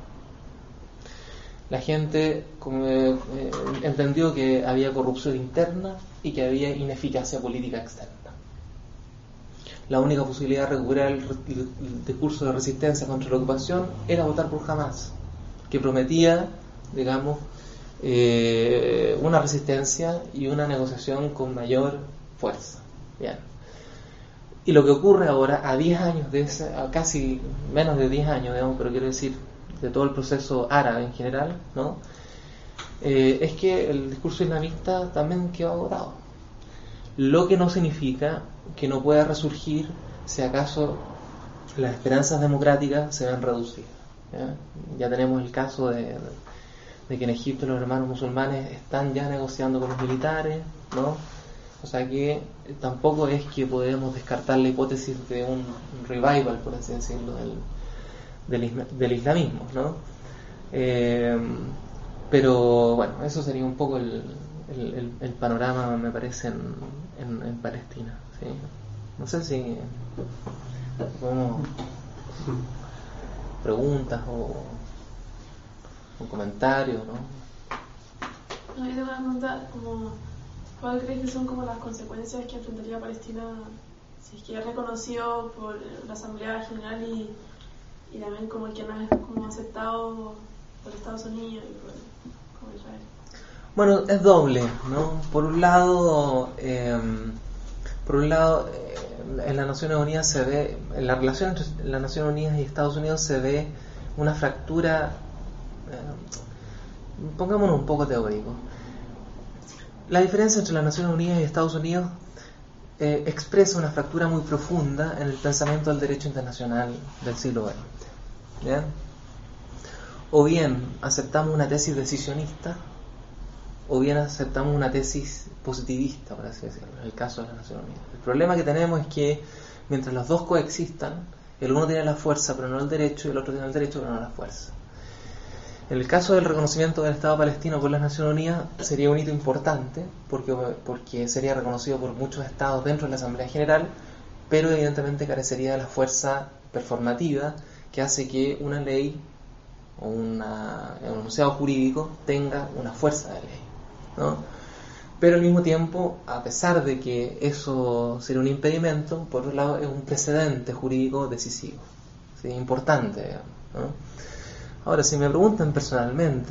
La gente entendió que había corrupción interna y que había ineficacia política externa. La única posibilidad de recuperar el discurso de resistencia contra la ocupación era votar por Hamás, que prometía, digamos, una resistencia y una negociación con mayor fuerza. Bien. Y lo que ocurre ahora, a 10 años de ese, a casi menos de 10 años, digamos, pero quiero decir, de todo el proceso árabe en general, ¿no?, es que el discurso islamista también quedó agotado. Lo que no significa que no pueda resurgir si acaso las esperanzas democráticas se ven reducidas. Ya tenemos el caso de que en Egipto los hermanos musulmanes están ya negociando con los militares, ¿no? O sea que tampoco es que podemos descartar la hipótesis de un revival, por así decirlo, del islamismo, ¿no? Pero bueno, eso sería un poco el panorama, me parece, en Palestina, ¿sí? No sé si podemos preguntas o comentarios, ¿no? No, yo te voy a preguntar, ¿cuál crees que son como las consecuencias que enfrentaría Palestina si es que es reconocido por la Asamblea General y también como que no es como aceptado por Estados Unidos y por Israel? Bueno, es doble, ¿no? Por un lado, en las Naciones Unidas se ve, en la relación entre las Naciones Unidas y Estados Unidos se ve una fractura, pongámonos un poco teórico. La diferencia entre las Naciones Unidas y Estados Unidos expresa una fractura muy profunda en el pensamiento del derecho internacional del siglo XX. ¿Ya? O bien aceptamos una tesis decisionista, o bien aceptamos una tesis positivista, por así decirlo, en el caso de las Naciones Unidas. El problema que tenemos es que mientras los dos coexistan, el uno tiene la fuerza pero no el derecho, y el otro tiene el derecho pero no la fuerza. En el caso del reconocimiento del Estado palestino por las Naciones Unidas sería un hito importante porque sería reconocido por muchos estados dentro de la Asamblea General, pero evidentemente carecería de la fuerza performativa que hace que una ley o un enunciado jurídico tenga una fuerza de ley, ¿no? Pero al mismo tiempo, a pesar de que eso sería un impedimento, por otro lado es un precedente jurídico decisivo, ¿sí? Importante, digamos, ¿no? Ahora, si me preguntan personalmente,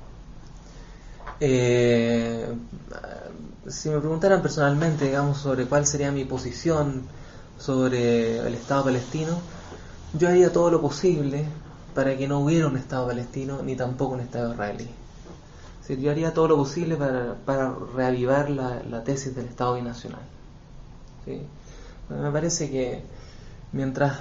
si me preguntaran personalmente, digamos, sobre cuál sería mi posición sobre el Estado palestino, yo haría todo lo posible para que no hubiera un Estado palestino ni tampoco un Estado israelí. O sea, yo haría todo lo posible para reavivar la tesis del Estado binacional, ¿sí? Me parece que mientras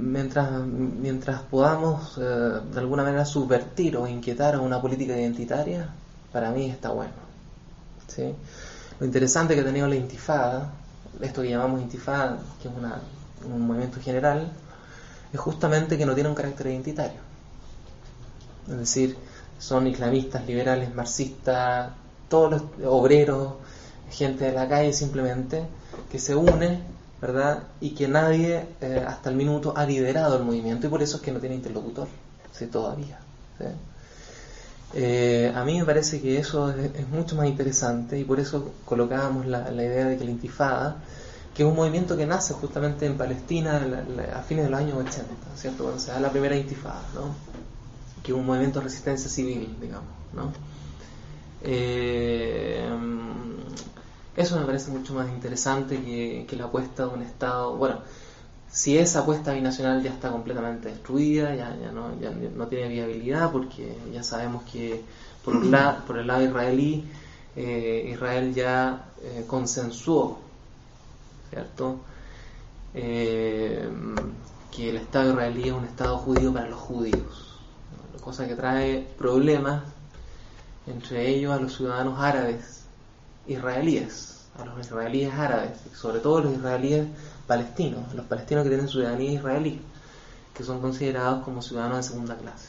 podamos de alguna manera subvertir o inquietar a una política identitaria, para mí está bueno, ¿sí? Lo interesante que ha tenido la intifada, esto que llamamos intifada, que es un movimiento general, es justamente que no tiene un carácter identitario. Es decir, son islamistas, liberales, marxistas, todos los obreros, gente de la calle simplemente, que se une, ¿verdad? Y que nadie hasta el minuto ha liderado el movimiento, y por eso es que no tiene interlocutor, ¿sí? Todavía, ¿sí? A mí me parece que eso es mucho más interesante, y por eso colocábamos la idea de que la intifada, que es un movimiento que nace justamente en Palestina a fines de los años 80, ¿cierto? Cuando se da la primera intifada, ¿no? Que es un movimiento de resistencia civil, digamos, ¿no? Eso me parece mucho más interesante que la apuesta de un Estado. Bueno, si esa apuesta binacional ya está completamente destruida, ya no tiene viabilidad, porque ya sabemos que por el lado israelí, Israel ya consensuó, ¿cierto? Que el Estado israelí es un Estado judío para los judíos, ¿no? Cosa que trae problemas, entre ellos a los ciudadanos árabes israelíes, a los israelíes árabes, sobre todo los israelíes palestinos, los palestinos que tienen ciudadanía israelí, que son considerados como ciudadanos de segunda clase.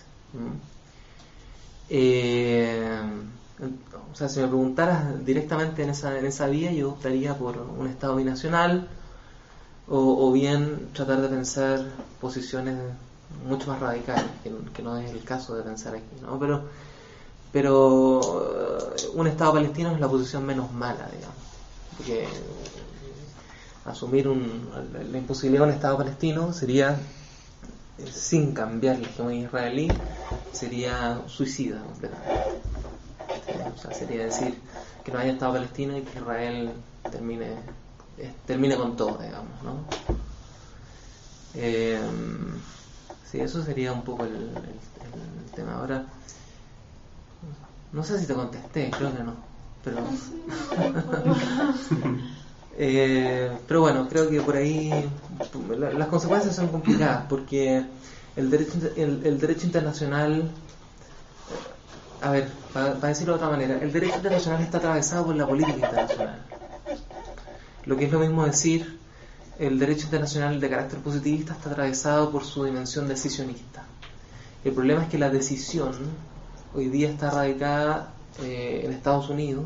O sea, si me preguntaras directamente en esa vía, yo optaría por un Estado binacional, o bien tratar de pensar posiciones mucho más radicales, que no es el caso de pensar aquí, ¿no? Pero un Estado palestino es la posición menos mala, digamos, porque asumir la imposibilidad de un Estado palestino sería, sin cambiar la hegemonía israelí, sería suicida completamente. O sea, sería decir que no haya Estado palestino y que Israel termine con todo, digamos, ¿no? Sí, eso sería un poco el tema. Ahora, no sé si te contesté, creo que no, pero bueno, creo que por ahí las consecuencias son complicadas, porque el derecho internacional, a ver, para decirlo de otra manera, el derecho internacional está atravesado por la política internacional, lo que es lo mismo decir el derecho internacional de carácter positivista está atravesado por su dimensión decisionista. El problema es que la decisión hoy día está radicada en Estados Unidos,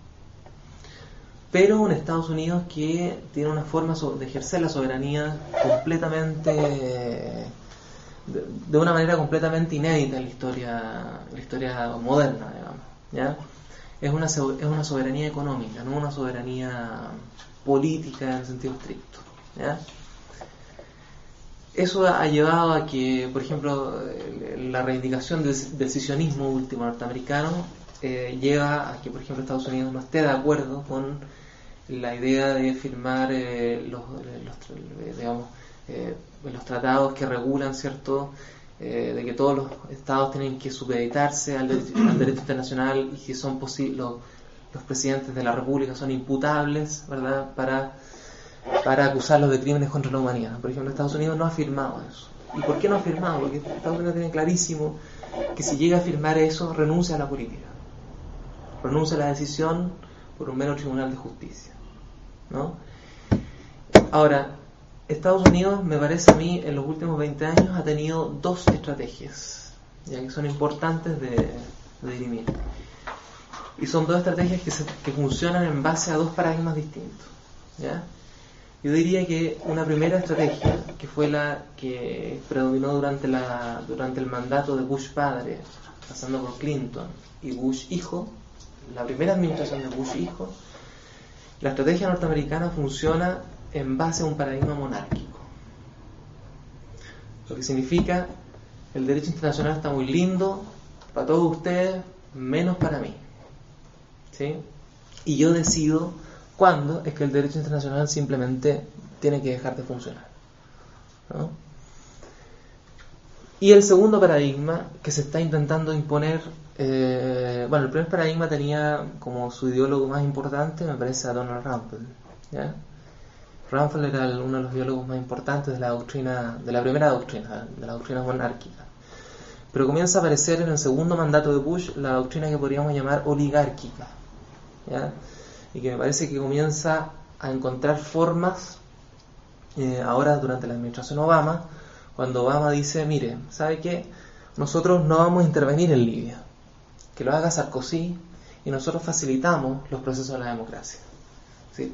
pero en Estados Unidos que tiene una forma de ejercer la soberanía completamente, de una manera completamente inédita en la historia moderna, digamos, ¿ya? Es una soberanía económica, no una soberanía política en el sentido estricto, ¿ya? Eso ha llevado a que, por ejemplo, la reivindicación del decisionismo último norteamericano lleva a que, por ejemplo, Estados Unidos no esté de acuerdo con la idea de firmar los tratados que regulan, ¿cierto?, de que todos los estados tienen que supeditarse al derecho internacional y que son los presidentes de la república son imputables, ¿verdad?, para acusarlos de crímenes contra la humanidad. Por ejemplo, Estados Unidos no ha firmado eso. ¿Y por qué no ha firmado? Porque Estados Unidos tiene clarísimo que si llega a firmar eso, renuncia a la política, renuncia a la decisión por un mero tribunal de justicia, ¿no? Ahora, Estados Unidos, me parece a mí, en los últimos 20 años ha tenido dos estrategias, ya que son importantes de dirimir. Y son dos estrategias que funcionan en base a dos paradigmas distintos, ¿ya? Yo diría que una primera estrategia, que fue la que predominó durante el mandato de Bush padre, pasando por Clinton y Bush hijo, la primera administración de Bush hijo, la estrategia norteamericana funciona en base a un paradigma monárquico. Lo que significa, el derecho internacional está muy lindo para todos ustedes, menos para mí, ¿sí? Y yo decido cuándo es que el derecho internacional simplemente tiene que dejar de funcionar, ¿no? Y el segundo paradigma que se está intentando imponer, el primer paradigma tenía como su ideólogo más importante, me parece, a Donald Rumsfeld, ¿ya? Rumsfeld era uno de los ideólogos más importantes de la doctrina, de la primera doctrina, de la doctrina monárquica. Pero comienza a aparecer en el segundo mandato de Bush la doctrina que podríamos llamar oligárquica, ¿ya? Y que me parece que comienza a encontrar formas ahora durante la administración Obama, cuando Obama dice, mire, ¿sabe qué? Nosotros no vamos a intervenir en Libia, que lo haga Sarkozy, y nosotros facilitamos los procesos de la democracia, ¿sí?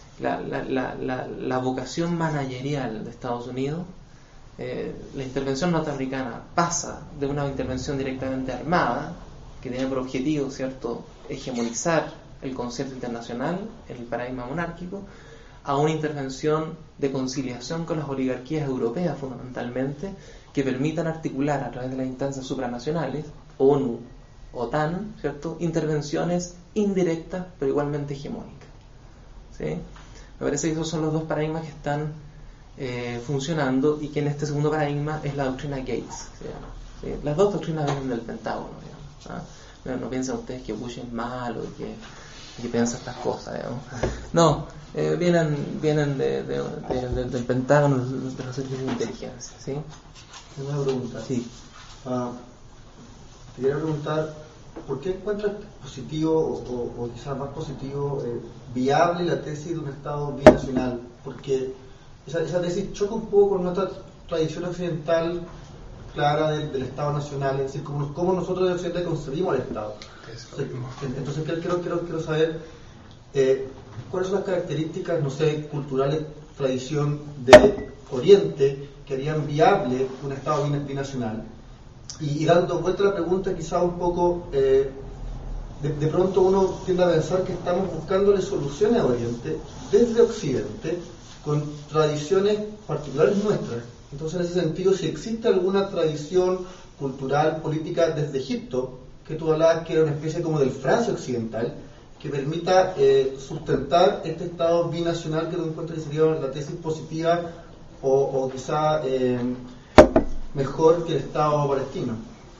La vocación managerial de Estados Unidos, la intervención norteamericana pasa de una intervención directamente armada, que tiene por objetivo, ¿cierto?, hegemonizar el concierto internacional, el paradigma monárquico, a una intervención de conciliación con las oligarquías europeas fundamentalmente, que permitan articular a través de las instancias supranacionales, ONU, OTAN, ¿cierto?, intervenciones indirectas pero igualmente hegemónicas, ¿sí? Me parece que esos son los dos paradigmas que están funcionando, y que en este segundo paradigma es la doctrina Gates, ¿sí? Las dos doctrinas vienen del Pentágono, digamos, ¿ah? No piensen ustedes que Bush es malo y que piensa estas cosas, digamos. No, vienen del Pentágono, de los servicios de inteligencia, ¿sí? Una pregunta. Sí. Te quería preguntar, ¿por qué encuentras positivo o quizás más positivo, viable la tesis de un Estado binacional? Porque esa tesis choca un poco con nuestra tradición occidental clara del Estado nacional, es decir, cómo nosotros de Occidente concebimos el Estado. Entonces quiero saber cuáles son las características, no sé, culturales, tradición de Oriente que harían viable un Estado binacional. Y dando vuelta a la pregunta, quizá un poco, de pronto uno tiende a pensar que estamos buscándole soluciones a Oriente desde Occidente con tradiciones particulares nuestras. Entonces, en ese sentido, si existe alguna tradición cultural, política desde Egipto, que tú hablabas que era una especie como del Francia occidental, que permita sustentar este Estado binacional que tú encuentras que sería la tesis positiva o quizá mejor que el Estado palestino.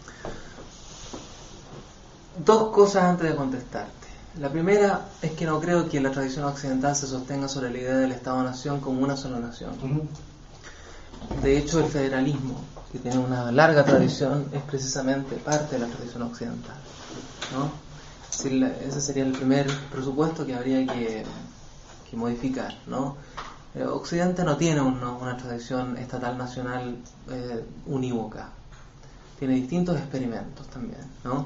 Dos cosas antes de contestarte. La primera es que no creo que la tradición occidental se sostenga sobre la idea del Estado-nación como una sola nación. De hecho, el federalismo, que tiene una larga tradición, es precisamente parte de la tradición occidental, ¿no? Ese sería el primer presupuesto que habría que modificar, ¿no? Occidente no tiene una tradición estatal nacional unívoca, tiene distintos experimentos también, ¿no?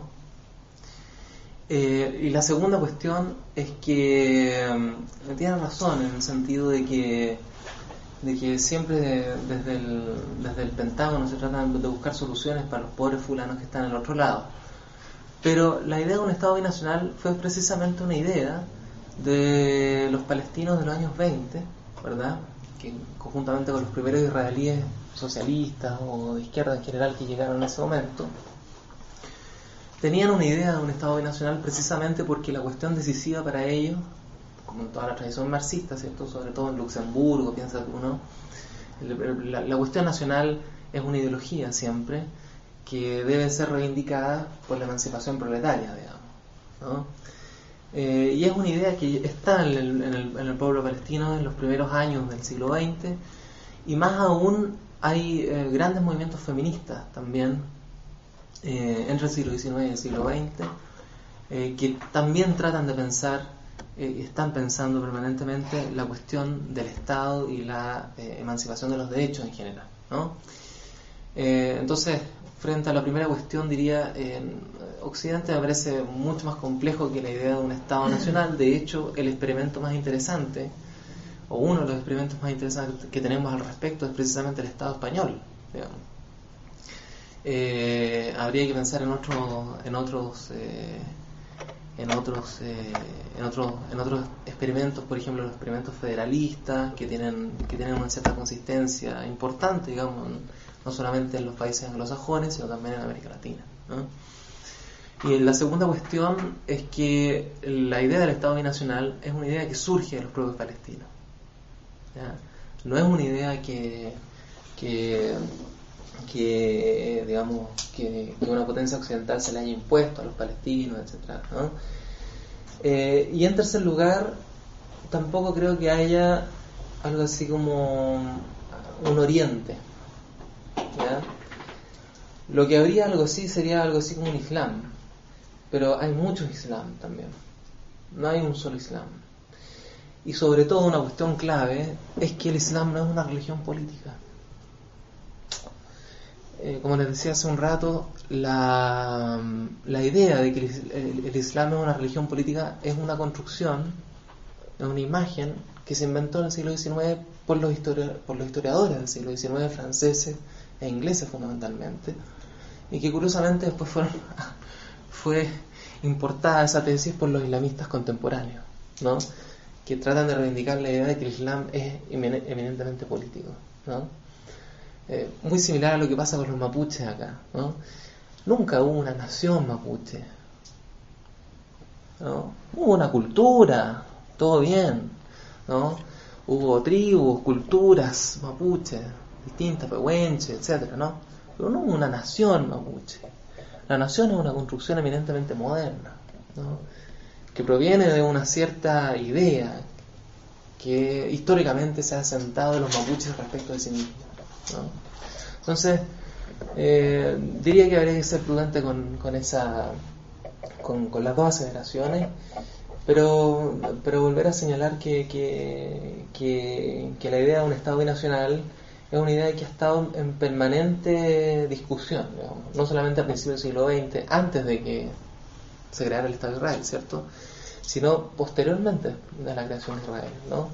Y la segunda cuestión es que tiene razón en el sentido de que siempre desde el Pentágono se tratan de buscar soluciones para los pobres fulanos que están al otro lado. Pero la idea de un Estado binacional fue precisamente una idea de los palestinos de los años 20, ¿verdad? Que conjuntamente con los primeros israelíes socialistas o de izquierda en general que llegaron en ese momento, tenían una idea de un Estado binacional precisamente porque la cuestión decisiva para ellos, como en toda la tradición marxista, ¿cierto? Sobre todo en Luxemburgo, piensa uno, la cuestión nacional es una ideología siempre que debe ser reivindicada por la emancipación proletaria, digamos, ¿no? Y es una idea que está en el pueblo palestino en los primeros años del siglo XX, y más aún hay grandes movimientos feministas también entre el siglo XIX y el siglo XX que también tratan de pensar, están pensando permanentemente la cuestión del Estado y la emancipación de los derechos en general, ¿no? Entonces, frente a la primera cuestión, diría, Occidente me parece mucho más complejo que la idea de un Estado nacional. De hecho, el experimento más interesante, o uno de los experimentos más interesantes que tenemos al respecto, es precisamente el Estado español, digamos. Habría que pensar en otros experimentos, por ejemplo los experimentos federalistas que tienen una cierta consistencia importante, digamos, no solamente en los países anglosajones, sino también en América Latina, ¿no? Y la segunda cuestión es que la idea del Estado binacional es una idea que surge de los propios palestinos, ¿ya? No es una idea que digamos que una potencia occidental se le haya impuesto a los palestinos, etcétera, ¿no? Y en tercer lugar, tampoco creo que haya algo así como un Oriente, ¿ya? Lo que habría algo así sería algo así como un Islam, pero hay muchos Islam también, no hay un solo Islam. Y sobre todo una cuestión clave es que el Islam no es una religión política. Como les decía hace un rato, la idea de que el Islam es una religión política es una construcción, es una imagen que se inventó en el siglo XIX por los historiadores del siglo XIX, franceses e ingleses fundamentalmente, y que curiosamente después fue importada esa tesis por los islamistas contemporáneos, ¿no? Que tratan de reivindicar la idea de que el Islam es eminentemente político, ¿no? Muy similar a lo que pasa con los mapuches acá, ¿no? Nunca hubo una nación mapuche, ¿no? Hubo una cultura, todo bien, ¿no? Hubo tribus, culturas mapuches distintas, pehuenche, etcétera, ¿no? Pero no hubo una nación mapuche. La nación es una construcción eminentemente moderna, ¿no? Que proviene de una cierta idea que históricamente se ha asentado en los mapuches respecto de sí mismos, ¿no? Entonces, diría que habría que ser prudente con esa con las dos aseveraciones, pero volver a señalar que la idea de un Estado binacional es una idea que ha estado en permanente discusión, digamos, no solamente a principios del siglo XX, antes de que se creara el Estado de Israel, ¿cierto?, sino posteriormente de la creación de Israel, ¿no?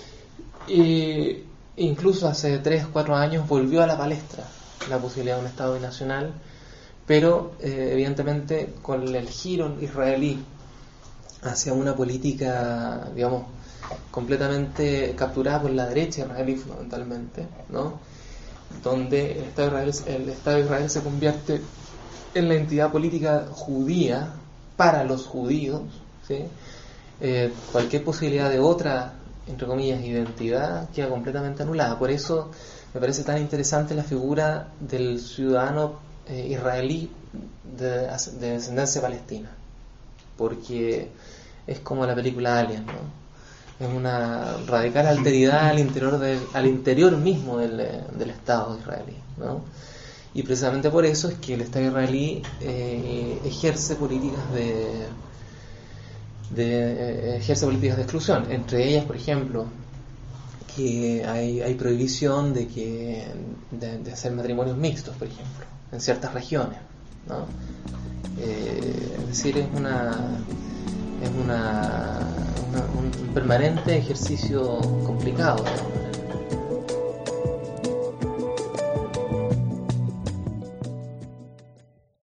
Y incluso hace 3-4 años volvió a la palestra la posibilidad de un Estado binacional, pero evidentemente con el giro israelí hacia una política, digamos, completamente capturada por la derecha israelí fundamentalmente, ¿no?, donde el Estado de Israel se convierte en la entidad política judía para los judíos, ¿sí? Cualquier posibilidad de otra, entre comillas, identidad queda completamente anulada. Por eso me parece tan interesante la figura del ciudadano israelí de descendencia palestina, porque es como la película Alien, ¿no? Es una radical alteridad al interior mismo del Estado israelí, ¿no? Y precisamente por eso es que el Estado israelí ejerce políticas de exclusión. Entre ellas, por ejemplo, que hay prohibición de hacer matrimonios mixtos, por ejemplo, en ciertas regiones, ¿no? Es decir, es un permanente ejercicio complicado, ¿no?